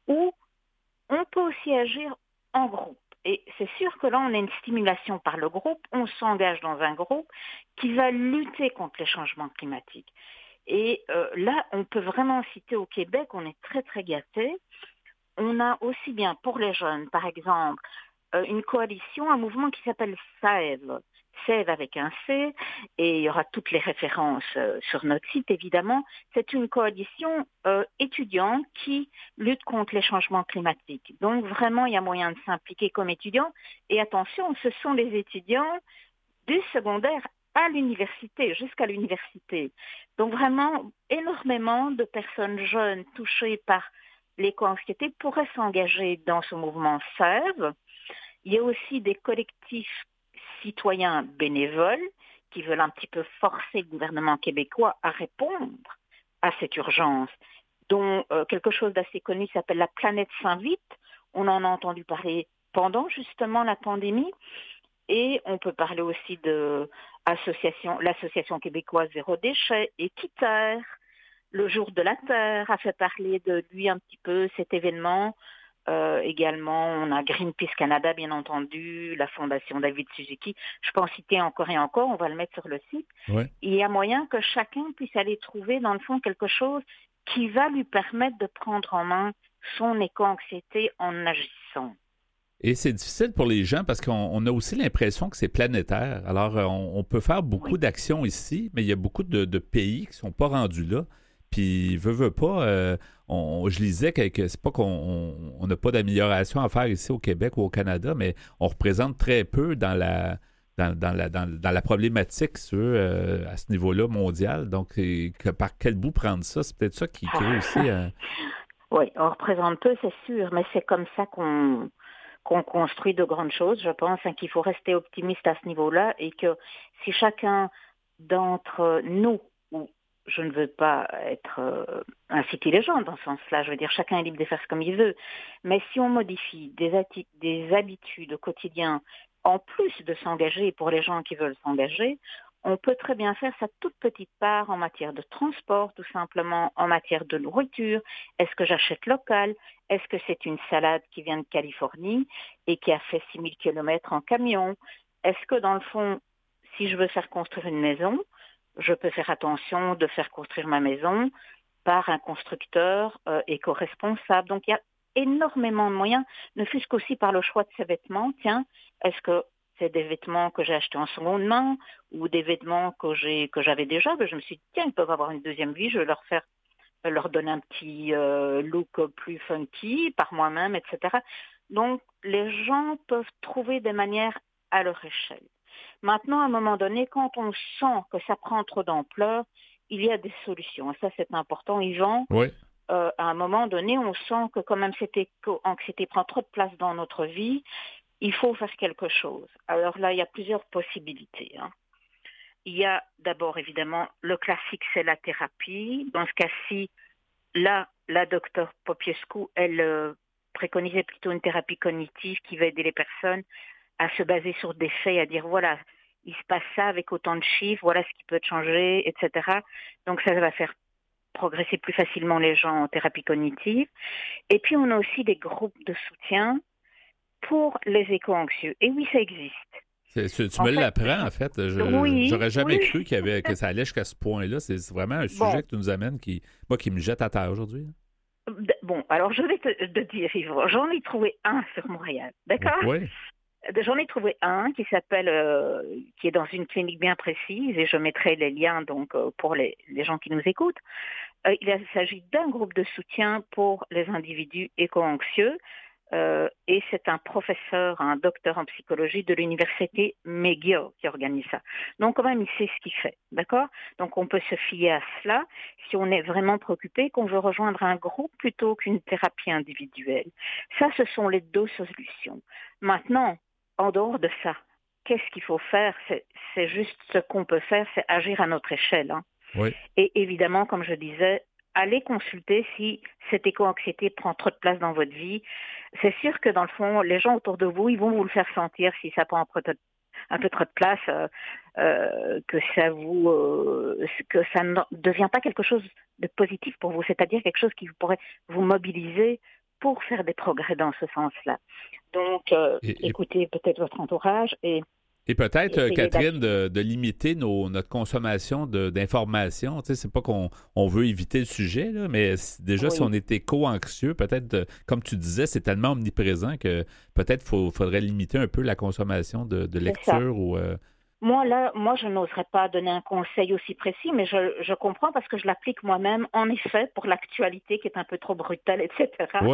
ou on peut aussi agir en groupe. Et c'est sûr que là, on a une stimulation par le groupe, on s'engage dans un groupe qui va lutter contre les changements climatiques. Et là, on peut vraiment citer au Québec, on est très très gâtés. On a aussi bien pour les jeunes, par exemple, une coalition, un mouvement qui s'appelle SAEV. SAEV avec un C, et il y aura toutes les références sur notre site, évidemment. C'est une coalition étudiante qui lutte contre les changements climatiques. Donc vraiment, il y a moyen de s'impliquer comme étudiant. Et attention, ce sont les étudiants du secondaire à l'université, jusqu'à l'université. Donc vraiment, énormément de personnes jeunes touchées par l'éco-anxiété pourraient s'engager dans ce mouvement SAEV. Il y a aussi des collectifs citoyens bénévoles qui veulent un petit peu forcer le gouvernement québécois à répondre à cette urgence, dont quelque chose d'assez connu s'appelle la planète s'invite. On en a entendu parler pendant justement la pandémie. Et on peut parler aussi de l'association québécoise Zéro Déchet, Équiterre. Le Jour de la Terre a fait parler de lui un petit peu, cet événement. Également, on a Greenpeace Canada, bien entendu, la Fondation David Suzuki. Je peux en citer encore et encore, on va le mettre sur le site. Ouais. Il y a moyen que chacun puisse aller trouver, dans le fond, quelque chose qui va lui permettre de prendre en main son éco-anxiété en agissant. Et c'est difficile pour les gens parce qu'on a aussi l'impression que c'est planétaire. Alors, on peut faire beaucoup d'actions ici, mais il y a beaucoup de pays qui ne sont pas rendus là. Puis, veut pas, je lisais que c'est pas qu'on n'a pas d'amélioration à faire ici au Québec ou au Canada, mais on représente très peu dans la problématique à ce niveau-là mondial. Donc, par quel bout prendre ça? C'est peut-être ça qui crée aussi... Oui, on représente peu, c'est sûr, mais c'est comme ça qu'on construit de grandes choses. Je pense qu'il faut rester optimiste à ce niveau-là et que si chacun d'entre nous, je ne veux pas inciter les gens dans ce sens-là, je veux dire chacun est libre de faire comme il veut, mais si on modifie des habitudes au quotidien, en plus de s'engager pour les gens qui veulent s'engager, on peut très bien faire sa toute petite part en matière de transport, tout simplement en matière de nourriture. Est-ce que j'achète local? Est-ce que c'est une salade qui vient de Californie et qui a fait 6000 km en camion? Est-ce que dans le fond, si je veux faire construire une maison, je peux faire attention de faire construire ma maison par un constructeur éco-responsable. Donc, il y a énormément de moyens, ne fût-ce qu'aussi par le choix de ces vêtements. Tiens, est-ce que c'est des vêtements que j'ai achetés en seconde main ou des vêtements que j'avais déjà? Je me suis dit, tiens, ils peuvent avoir une deuxième vie, je vais leur donner un petit look plus funky par moi-même, etc. Donc, les gens peuvent trouver des manières à leur échelle. Maintenant, à un moment donné, quand on sent que ça prend trop d'ampleur, il y a des solutions. Et ça, c'est important, Yvan. Oui. À un moment donné, on sent que quand même cette éco-anxiété prend trop de place dans notre vie, il faut faire quelque chose. Alors là, il y a plusieurs possibilités. Il y a d'abord, évidemment, le classique, c'est la thérapie. Dans ce cas-ci, là, la docteure Popescu, elle préconisait plutôt une thérapie cognitive qui va aider les personnes à se baser sur des faits, à dire voilà, il se passe ça avec autant de chiffres, voilà ce qui peut changer, etc. Donc ça va faire progresser plus facilement les gens en thérapie cognitive. Et puis on a aussi des groupes de soutien pour les éco-anxieux. Et oui, ça existe. Tu me l'apprends, en fait. J'aurais jamais cru que ça allait jusqu'à ce point-là. C'est vraiment un sujet que tu nous amènes qui me jette à terre aujourd'hui. Bon, alors je vais te dire, Yvan, j'en ai trouvé un sur Montréal, d'accord? Oui. J'en ai trouvé un qui est dans une clinique bien précise et je mettrai les liens donc pour les gens qui nous écoutent. Il s'agit d'un groupe de soutien pour les individus éco-anxieux et c'est un professeur, un docteur en psychologie de l'université McGill qui organise ça. Donc quand même il sait ce qu'il fait, d'accord? Donc on peut se fier à cela si on est vraiment préoccupé qu'on veut rejoindre un groupe plutôt qu'une thérapie individuelle. Ça, ce sont les deux solutions. Maintenant, en dehors de ça, qu'est-ce qu'il faut faire? C'est juste ce qu'on peut faire, c'est agir à notre échelle. Oui. Et évidemment, comme je disais, allez consulter si cette éco-anxiété prend trop de place dans votre vie. C'est sûr que dans le fond, les gens autour de vous, ils vont vous le faire sentir si ça prend un peu trop de place, que ça ne devient pas quelque chose de positif pour vous, c'est-à-dire quelque chose qui pourrait vous mobiliser pour faire des progrès dans ce sens-là. Donc, écoutez peut-être votre entourage et peut-être, Catherine, de limiter notre consommation d'informations. Tu sais, c'est pas qu'on veut éviter le sujet, là, mais déjà, si on est éco-anxieux, peut-être, comme tu disais, c'est tellement omniprésent que peut-être faudrait limiter un peu la consommation de lecture ou... Moi, je n'oserais pas donner un conseil aussi précis, mais je comprends parce que je l'applique moi-même, en effet, pour l'actualité qui est un peu trop brutale, etc.,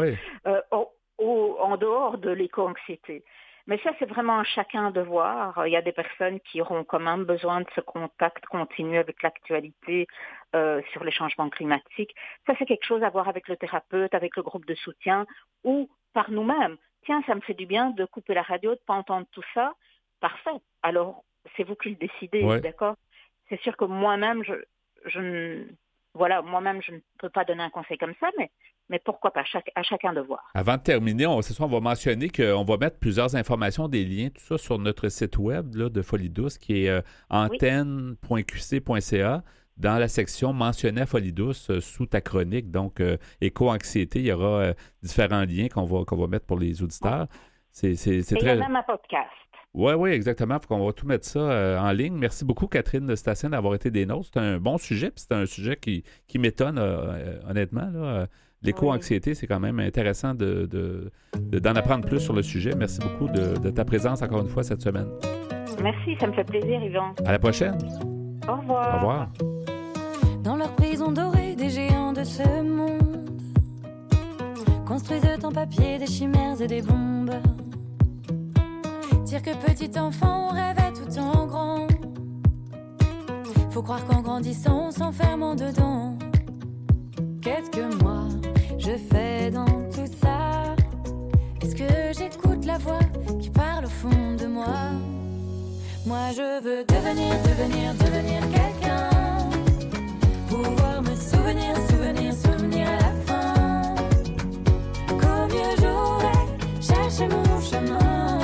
en dehors de l'éco-anxiété. Mais ça, c'est vraiment à chacun de voir. Il y a des personnes qui auront quand même besoin de ce contact continu avec l'actualité sur les changements climatiques. Ça, c'est quelque chose à voir avec le thérapeute, avec le groupe de soutien ou par nous-mêmes. Tiens, ça me fait du bien de couper la radio, de ne pas entendre tout ça. Parfait. Alors, c'est vous qui le décidez, d'accord? C'est sûr que moi-même, je ne peux pas donner un conseil comme ça, mais pourquoi pas, à chacun de voir. Avant de terminer, on va mentionner qu'on va mettre plusieurs informations, des liens, tout ça sur notre site web là, de Folie Douce, qui est antenne.qc.ca. Dans la section mentionnée Folie Douce, sous ta chronique, donc éco-anxiété, il y aura différents liens qu'on va mettre pour les auditeurs. C'est très... Il y a même un podcast. Oui, exactement. Faut qu'on va tout mettre ça en ligne. Merci beaucoup, Catherine Stassen, d'avoir été des nôtres. C'est un bon sujet, puis c'est un sujet qui m'étonne, honnêtement. Là. L'éco-anxiété, c'est quand même intéressant d'en apprendre plus sur le sujet. Merci beaucoup de ta présence encore une fois cette semaine. Merci, ça me fait plaisir, Yvan. À la prochaine. Au revoir. Au revoir. Dans leur prison dorée, des géants de ce monde construisent en papier des chimères et des bombes. Dire que petit enfant, on rêvait tout en grand. Faut croire qu'en grandissant, on s'enferme en dedans. Qu'est-ce que moi, je fais dans tout ça? Est-ce que j'écoute la voix qui parle au fond de moi? Moi, je veux devenir quelqu'un. Pouvoir me souvenir à la fin. Qu'au mieux j'aurais cherché mon chemin.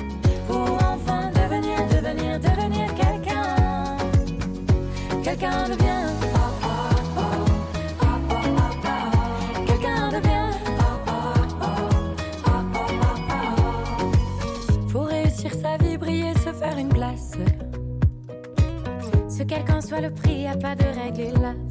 Devenir quelqu'un de bien, quelqu'un de bien. Faut réussir sa vie, briller, se faire une place. Ce quelqu'un soit le prix, y a pas de règle hélas.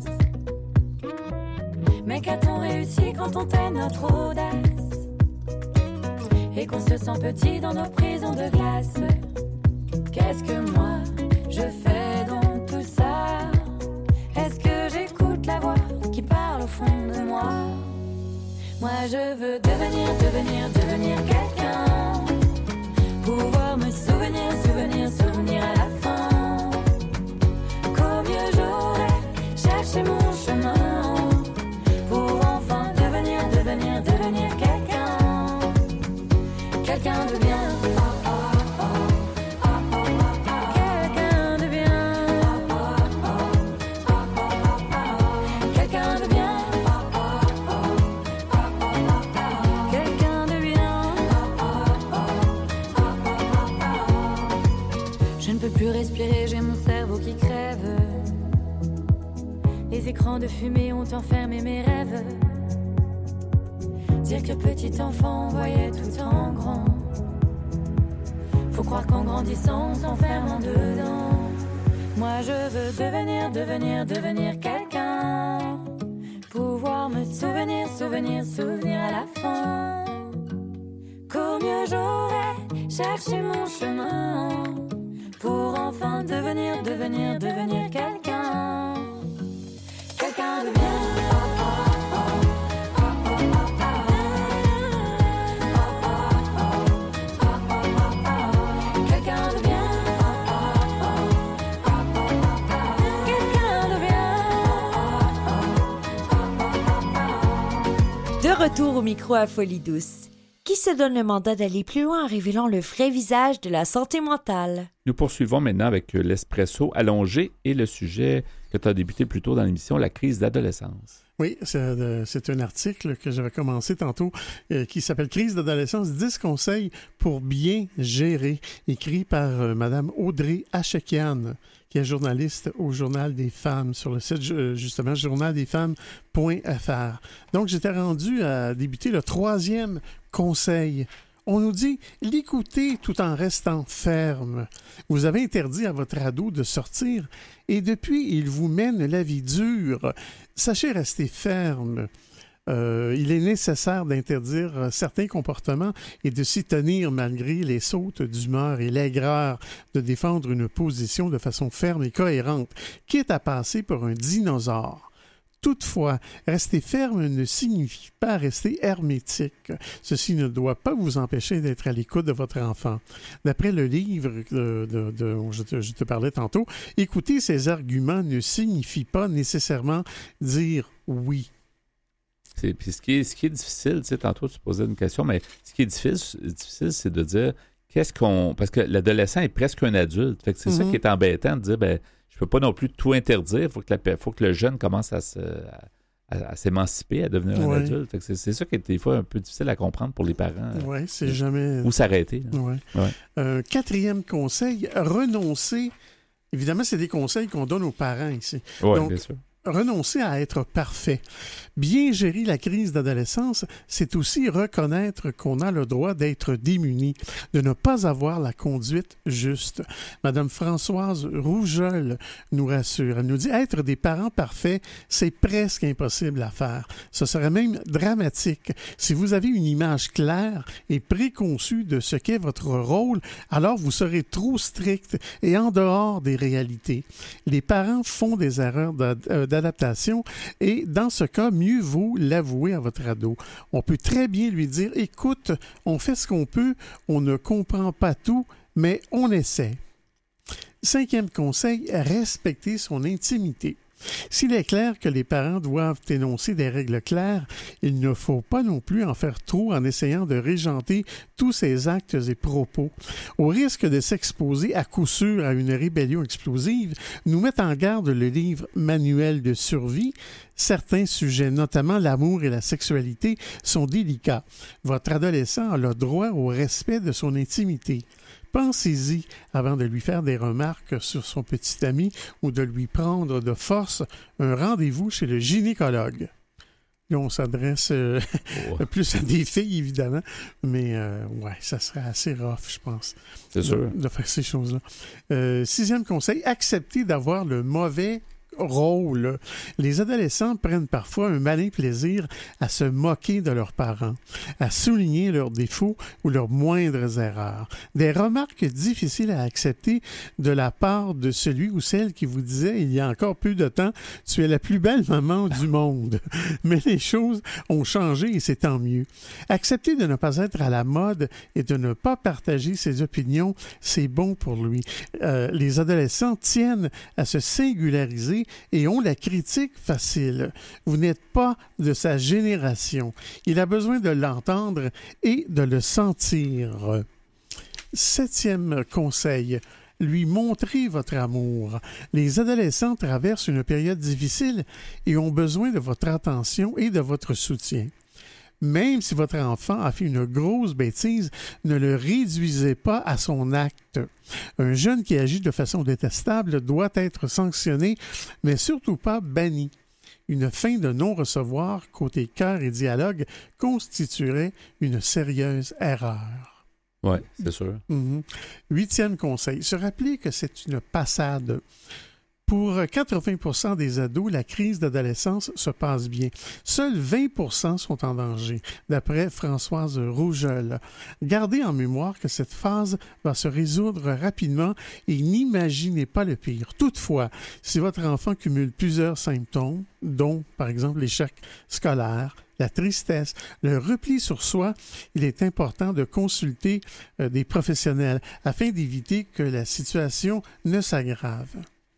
Mais qu'a-t-on réussi quand on tait notre audace et qu'on se sent petit dans nos prisons de glace? Qu'est-ce que moi je fais dans tout ça? Est-ce que j'écoute la voix qui parle au fond de moi? Moi je veux devenir quelqu'un. Pouvoir me souvenir à la fin. Qu'au mieux j'aurais cherché mon chemin. Pour enfin devenir quelqu'un de bien. Plus respirer, j'ai mon cerveau qui crève. Les écrans de fumée ont enfermé mes rêves. Dire que petit enfant, on voyait tout en grand. Faut croire qu'en grandissant, on s'enferme en dedans. Moi je veux devenir quelqu'un. Pouvoir me souvenir à la fin. Qu'au mieux j'aurais cherché mon chemin. Pour enfin devenir quelqu'un. Quelqu'un de bien. Quelqu'un de bien. Quelqu'un de bien. De retour au micro à Folie Douce. Qui se donne le mandat d'aller plus loin en révélant le vrai visage de la santé mentale? Nous poursuivons maintenant avec l'espresso allongé et le sujet que tu as débuté plus tôt dans l'émission, la crise d'adolescence. Oui, c'est un article que j'avais commencé tantôt qui s'appelle « Crise d'adolescence, 10 conseils pour bien gérer », écrit par Mme Audrey Achekian, qui est journaliste au Journal des femmes, sur le site justement journaldesfemmes.fr. Donc, j'étais rendu à débuter le 3e conseil. On nous dit l'écouter tout en restant ferme. Vous avez interdit à votre ado de sortir et depuis, il vous mène la vie dure. Sachez rester ferme. Il est nécessaire d'interdire certains comportements et de s'y tenir malgré les sautes d'humeur et l'aigreur de défendre une position de façon ferme et cohérente, quitte à passer pour un dinosaure. Toutefois, rester ferme ne signifie pas rester hermétique. Ceci ne doit pas vous empêcher d'être à l'écoute de votre enfant. D'après le livre dont je te parlais tantôt, écouter ses arguments ne signifie pas nécessairement dire oui. Puis ce qui est difficile, tu sais, tantôt tu posais une question, mais ce qui est difficile, c'est de dire parce que l'adolescent est presque un adulte. Fait que c'est ça qui est embêtant de dire, je peux pas non plus tout interdire. Il faut que le jeune commence à s'émanciper, à devenir un adulte. Fait que c'est ça qui est des fois un peu difficile à comprendre pour les parents. Oui, c'est jamais... Ou s'arrêter. Ouais. 4e conseil, renoncer. Évidemment, c'est des conseils qu'on donne aux parents ici. Oui, bien sûr. Renoncer à être parfait. Bien gérer la crise d'adolescence, c'est aussi reconnaître qu'on a le droit d'être démuni, de ne pas avoir la conduite juste. Madame Françoise Rougeol nous rassure. Elle nous dit « Être des parents parfaits, c'est presque impossible à faire. Ce serait même dramatique. Si vous avez une image claire et préconçue de ce qu'est votre rôle, alors vous serez trop strict et en dehors des réalités. Les parents font des erreurs d'adaptation et dans ce cas, mieux vaut l'avouer à votre ado. On peut très bien lui dire « Écoute, on fait ce qu'on peut, on ne comprend pas tout, mais on essaie. » 5e conseil, respecter son intimité. S'il est clair que les parents doivent énoncer des règles claires, il ne faut pas non plus en faire trop en essayant de régenter tous ses actes et propos. Au risque de s'exposer à coup sûr à une rébellion explosive, nous met en garde le livre Manuel de survie. Certains sujets, notamment l'amour et la sexualité, sont délicats. Votre adolescent a le droit au respect de son intimité. Pensez-y avant de lui faire des remarques sur son petit ami ou de lui prendre de force un rendez-vous chez le gynécologue. Là, on s'adresse plus à des filles, évidemment, mais ça serait assez rough, je pense, c'est sûr. De faire ces choses-là. 6e conseil, accepter d'avoir le mauvais rôle. Les adolescents prennent parfois un malin plaisir à se moquer de leurs parents, à souligner leurs défauts ou leurs moindres erreurs. Des remarques difficiles à accepter de la part de celui ou celle qui vous disait il y a encore peu de temps « Tu es la plus belle maman du monde ». Mais les choses ont changé et c'est tant mieux. Accepter de ne pas être à la mode et de ne pas partager ses opinions, c'est bon pour lui. Les adolescents tiennent à se singulariser et ont la critique facile. Vous n'êtes pas de sa génération. Il a besoin de l'entendre et de le sentir. 7e conseil, lui montrer votre amour. Les adolescents traversent une période difficile et ont besoin de votre attention et de votre soutien. Même si votre enfant a fait une grosse bêtise, ne le réduisez pas à son acte. Un jeune qui agit de façon détestable doit être sanctionné, mais surtout pas banni. Une fin de non-recevoir côté cœur et dialogue constituerait une sérieuse erreur. Oui, c'est sûr. 8e conseil, se rappeler que c'est une passade. Pour 80% des ados, la crise d'adolescence se passe bien. Seuls 20% sont en danger, d'après Françoise Rougeol. Gardez en mémoire que cette phase va se résoudre rapidement et n'imaginez pas le pire. Toutefois, si votre enfant cumule plusieurs symptômes, dont par exemple l'échec scolaire, la tristesse, le repli sur soi, il est important de consulter des professionnels afin d'éviter que la situation ne s'aggrave.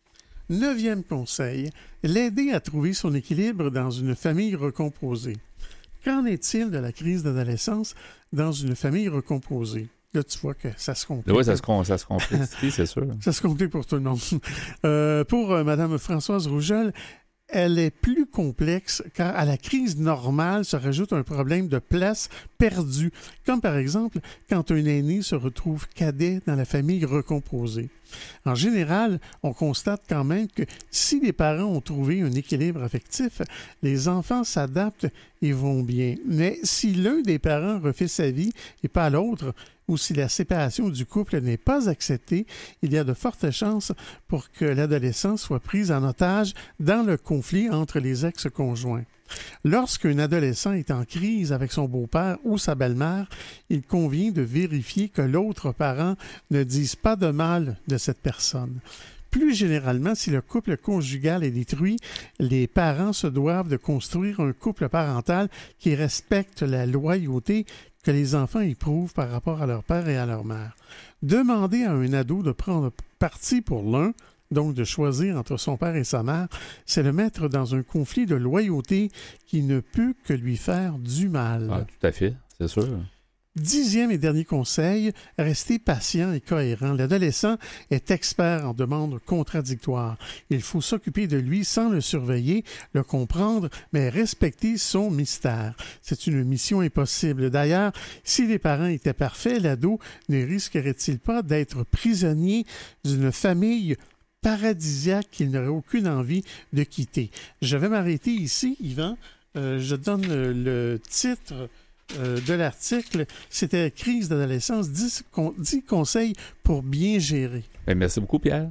9e conseil, l'aider à trouver son équilibre dans une famille recomposée. Qu'en est-il de la crise d'adolescence dans une famille recomposée? Là, tu vois que ça se complique. Oui, ça se complexifie, c'est sûr. Ça se complique pour tout le monde. Pour Mme Françoise Rougeol, elle est plus complexe car à la crise normale se rajoute un problème de place perdue, comme par exemple quand un aîné se retrouve cadet dans la famille recomposée. En général, on constate quand même que si les parents ont trouvé un équilibre affectif, les enfants s'adaptent et vont bien. Mais si l'un des parents refait sa vie et pas l'autre, ou si la séparation du couple n'est pas acceptée, il y a de fortes chances pour que l'adolescent soit pris en otage dans le conflit entre les ex-conjoints. Lorsqu'un adolescent est en crise avec son beau-père ou sa belle-mère, il convient de vérifier que l'autre parent ne dise pas de mal de cette personne. Plus généralement, si le couple conjugal est détruit, les parents se doivent de construire un couple parental qui respecte la loyauté que les enfants éprouvent par rapport à leur père et à leur mère. Demander à un ado de prendre parti pour l'un, donc de choisir entre son père et sa mère, c'est le mettre dans un conflit de loyauté qui ne peut que lui faire du mal. Ah, tout à fait, c'est sûr. 10e et dernier conseil, rester patient et cohérent. L'adolescent est expert en demandes contradictoires. Il faut s'occuper de lui sans le surveiller, le comprendre, mais respecter son mystère. C'est une mission impossible. D'ailleurs, si les parents étaient parfaits, l'ado ne risquerait-il pas d'être prisonnier d'une famille paradisiaque qu'il n'aurait aucune envie de quitter? Je vais m'arrêter ici, Yvan. Je donne le titre de l'article. C'était « Crise d'adolescence, 10 conseils pour bien gérer ». Merci beaucoup, Pierre.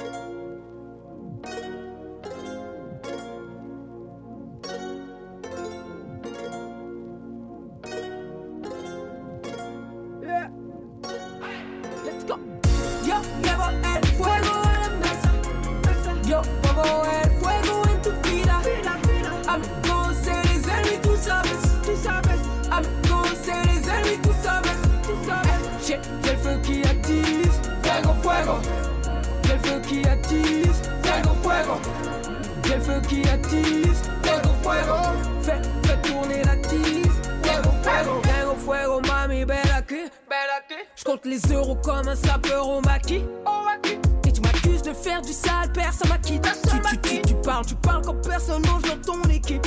Je compte les euros comme un sapeur au maquis. Et tu m'accuses de faire du sale, personne m'a quitté. Tu parles comme personne n'ose dans ton équipe.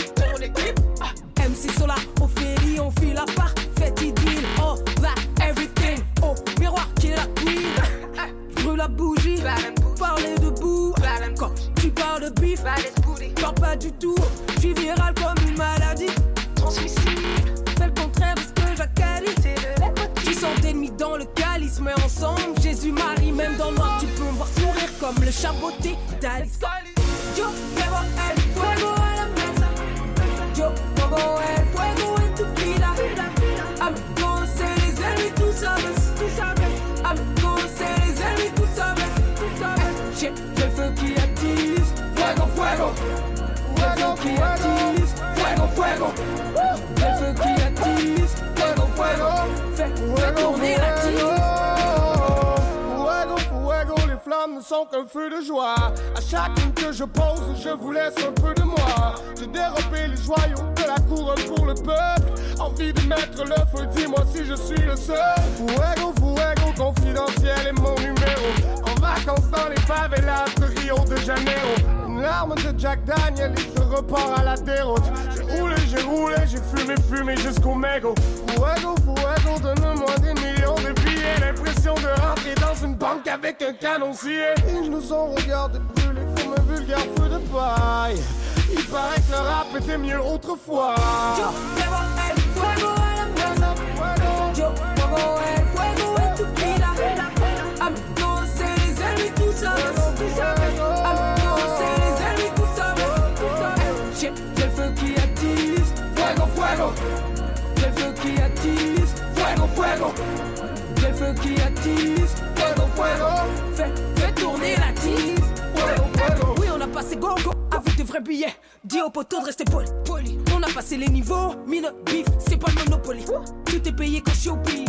MC Solar, Ophélie, on file à part. Faites idylle, oh, that, everything. Oh, miroir qui est la queen. Brûle la bougie, parler debout. Quand tu parles de bif, parle pas du tout. Tu viral comme une maladie. Transmissible, fais le contraire de ce que j'accalie. 100 ennemis dans le calice, mais ensemble, Jésus-Marie, même dans le noir, tu peux me voir sourire comme le chaboté d'Alice. Yo, llevo el fuego a la mesa. Yo pongo el fuego en tu vida. Amigos, c'est les ennemis, tú sabes. Amigos, c'est les ennemis, tú sabes. J'ai le feu qui attise. Fuego, fuego. Le feu qui attise. Fuego, fuego. Le feu qui attise. Fuego, fuego. Fais tourner la tire. Fuego, fuego, les flammes ne sont qu'un feu de joie. À chaque ligne que je pose, je vous laisse un peu de moi. J'ai dérobé les joyaux de la couronne pour le peuple. Envie de mettre le feu, dis-moi si je suis le seul. Fuego, fuego, confidentiel est mon numéro. En vacances dans les favelas de Rio de Janeiro. Une larme de Jack Daniel et je repars à la déroute. J'ai roulé, j'ai fumé jusqu'au mégot. Fuego, fuego, donne-moi des millions de billets. L'impression de rentrer dans une banque avec un canoncier. Ils nous ont regardé brûler comme un vulgaire feu de paille. Il paraît que le rap était mieux autrefois. Yo, llevo el fuego a la mesa. Yo pongo el fuego en tu vida. Amigos, c'est les ennemis, tú sabes. Amigos, c'est les ennemis, tú sabes. J'ai le feu qui attise. Fuego, fuego. Le feu qui attise. Fuego, fuego. Le feu qui attise. Fuego, fuego. Fais tourner la tise. Fuego, fuego. Oui, on a passé go avec de vrais billets. Dis aux potos de rester poli. On a passé les niveaux. Mine bif, c'est pas le Monopoly. Tout est payé quand je suis au pays.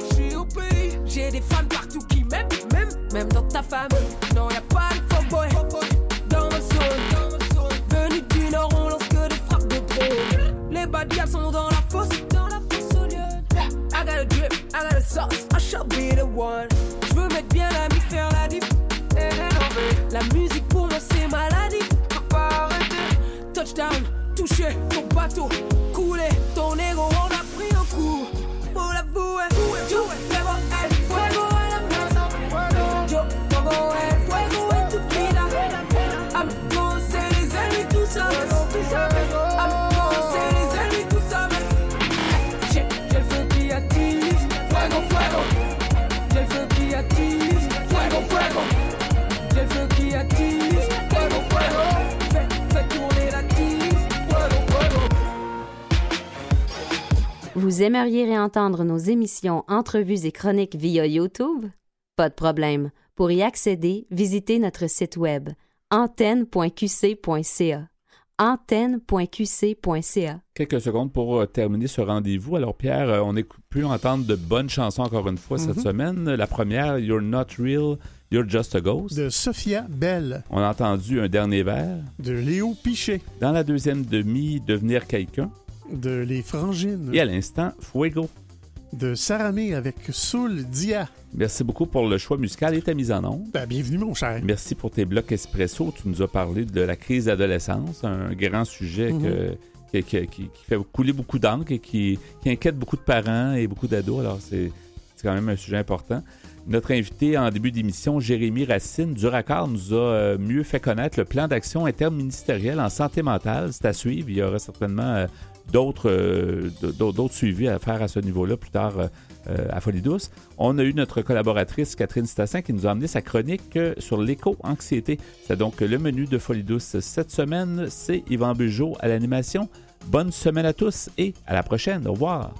J'ai des fans partout qui m'aiment, même dans ta famille. Non, y'a pas de fuckboy dans ma zone. Venu du Nord, on lance que des frappes de drone. Les bad guys sont dans la fosse au lieu. I got a drip, I got a sauce, I shall be the one. J'veux mettre bien la mi, faire la diff. La musique pour moi c'est maladie. Faut pas arrêter. Touchdown, toucher ton bateau, couler ton ego, on a pris un coup. Faut l'avouer. Yo, llevo el fuego a la mesa. Yo pongo Vous aimeriez réentendre nos émissions, entrevues et chroniques via YouTube? Pas de problème. Pour y accéder, visitez notre site web antenne.qc.ca. antenne.qc.ca. Quelques secondes pour terminer ce rendez-vous. Alors Pierre, on a pu entendre de bonnes chansons encore une fois cette semaine. La première, You're Not Real, You're Just a Ghost. De Sophia Bell. On a entendu Un dernier verre. De Léo Pichet. Dans la deuxième demi, Devenir quelqu'un. De Les Frangines. Et à l'instant, Fuego. De Saramé avec Soul Dia. Merci beaucoup pour le choix musical et ta mise en onde. Bienvenue, mon cher. Merci pour tes blocs espresso. Tu nous as parlé de la crise d'adolescence, un grand sujet qui fait couler beaucoup d'encre et qui inquiète beaucoup de parents et beaucoup d'ados. Alors, c'est quand même un sujet important. Notre invité en début d'émission, Jérémy Racine du Raccord, nous a mieux fait connaître le plan d'action interministériel en santé mentale. C'est à suivre. Il y aura certainement d'autres suivis à faire à ce niveau-là plus tard à Folie Douce. On a eu notre collaboratrice Catherine Stassin qui nous a amené sa chronique sur l'éco-anxiété. C'est donc le menu de Folie Douce cette semaine. C'est Yvan Bugeaud à l'animation. Bonne semaine à tous et à la prochaine. Au revoir.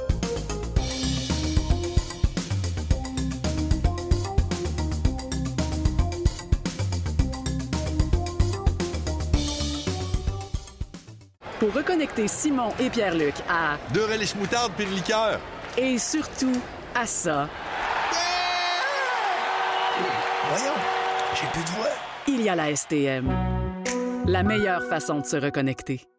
Pour reconnecter Simon et Pierre-Luc à... Deux relish moutarde puis de liqueur. Et surtout à ça. Voyons, j'ai plus de voix. Il y a la STM. La meilleure façon de se reconnecter.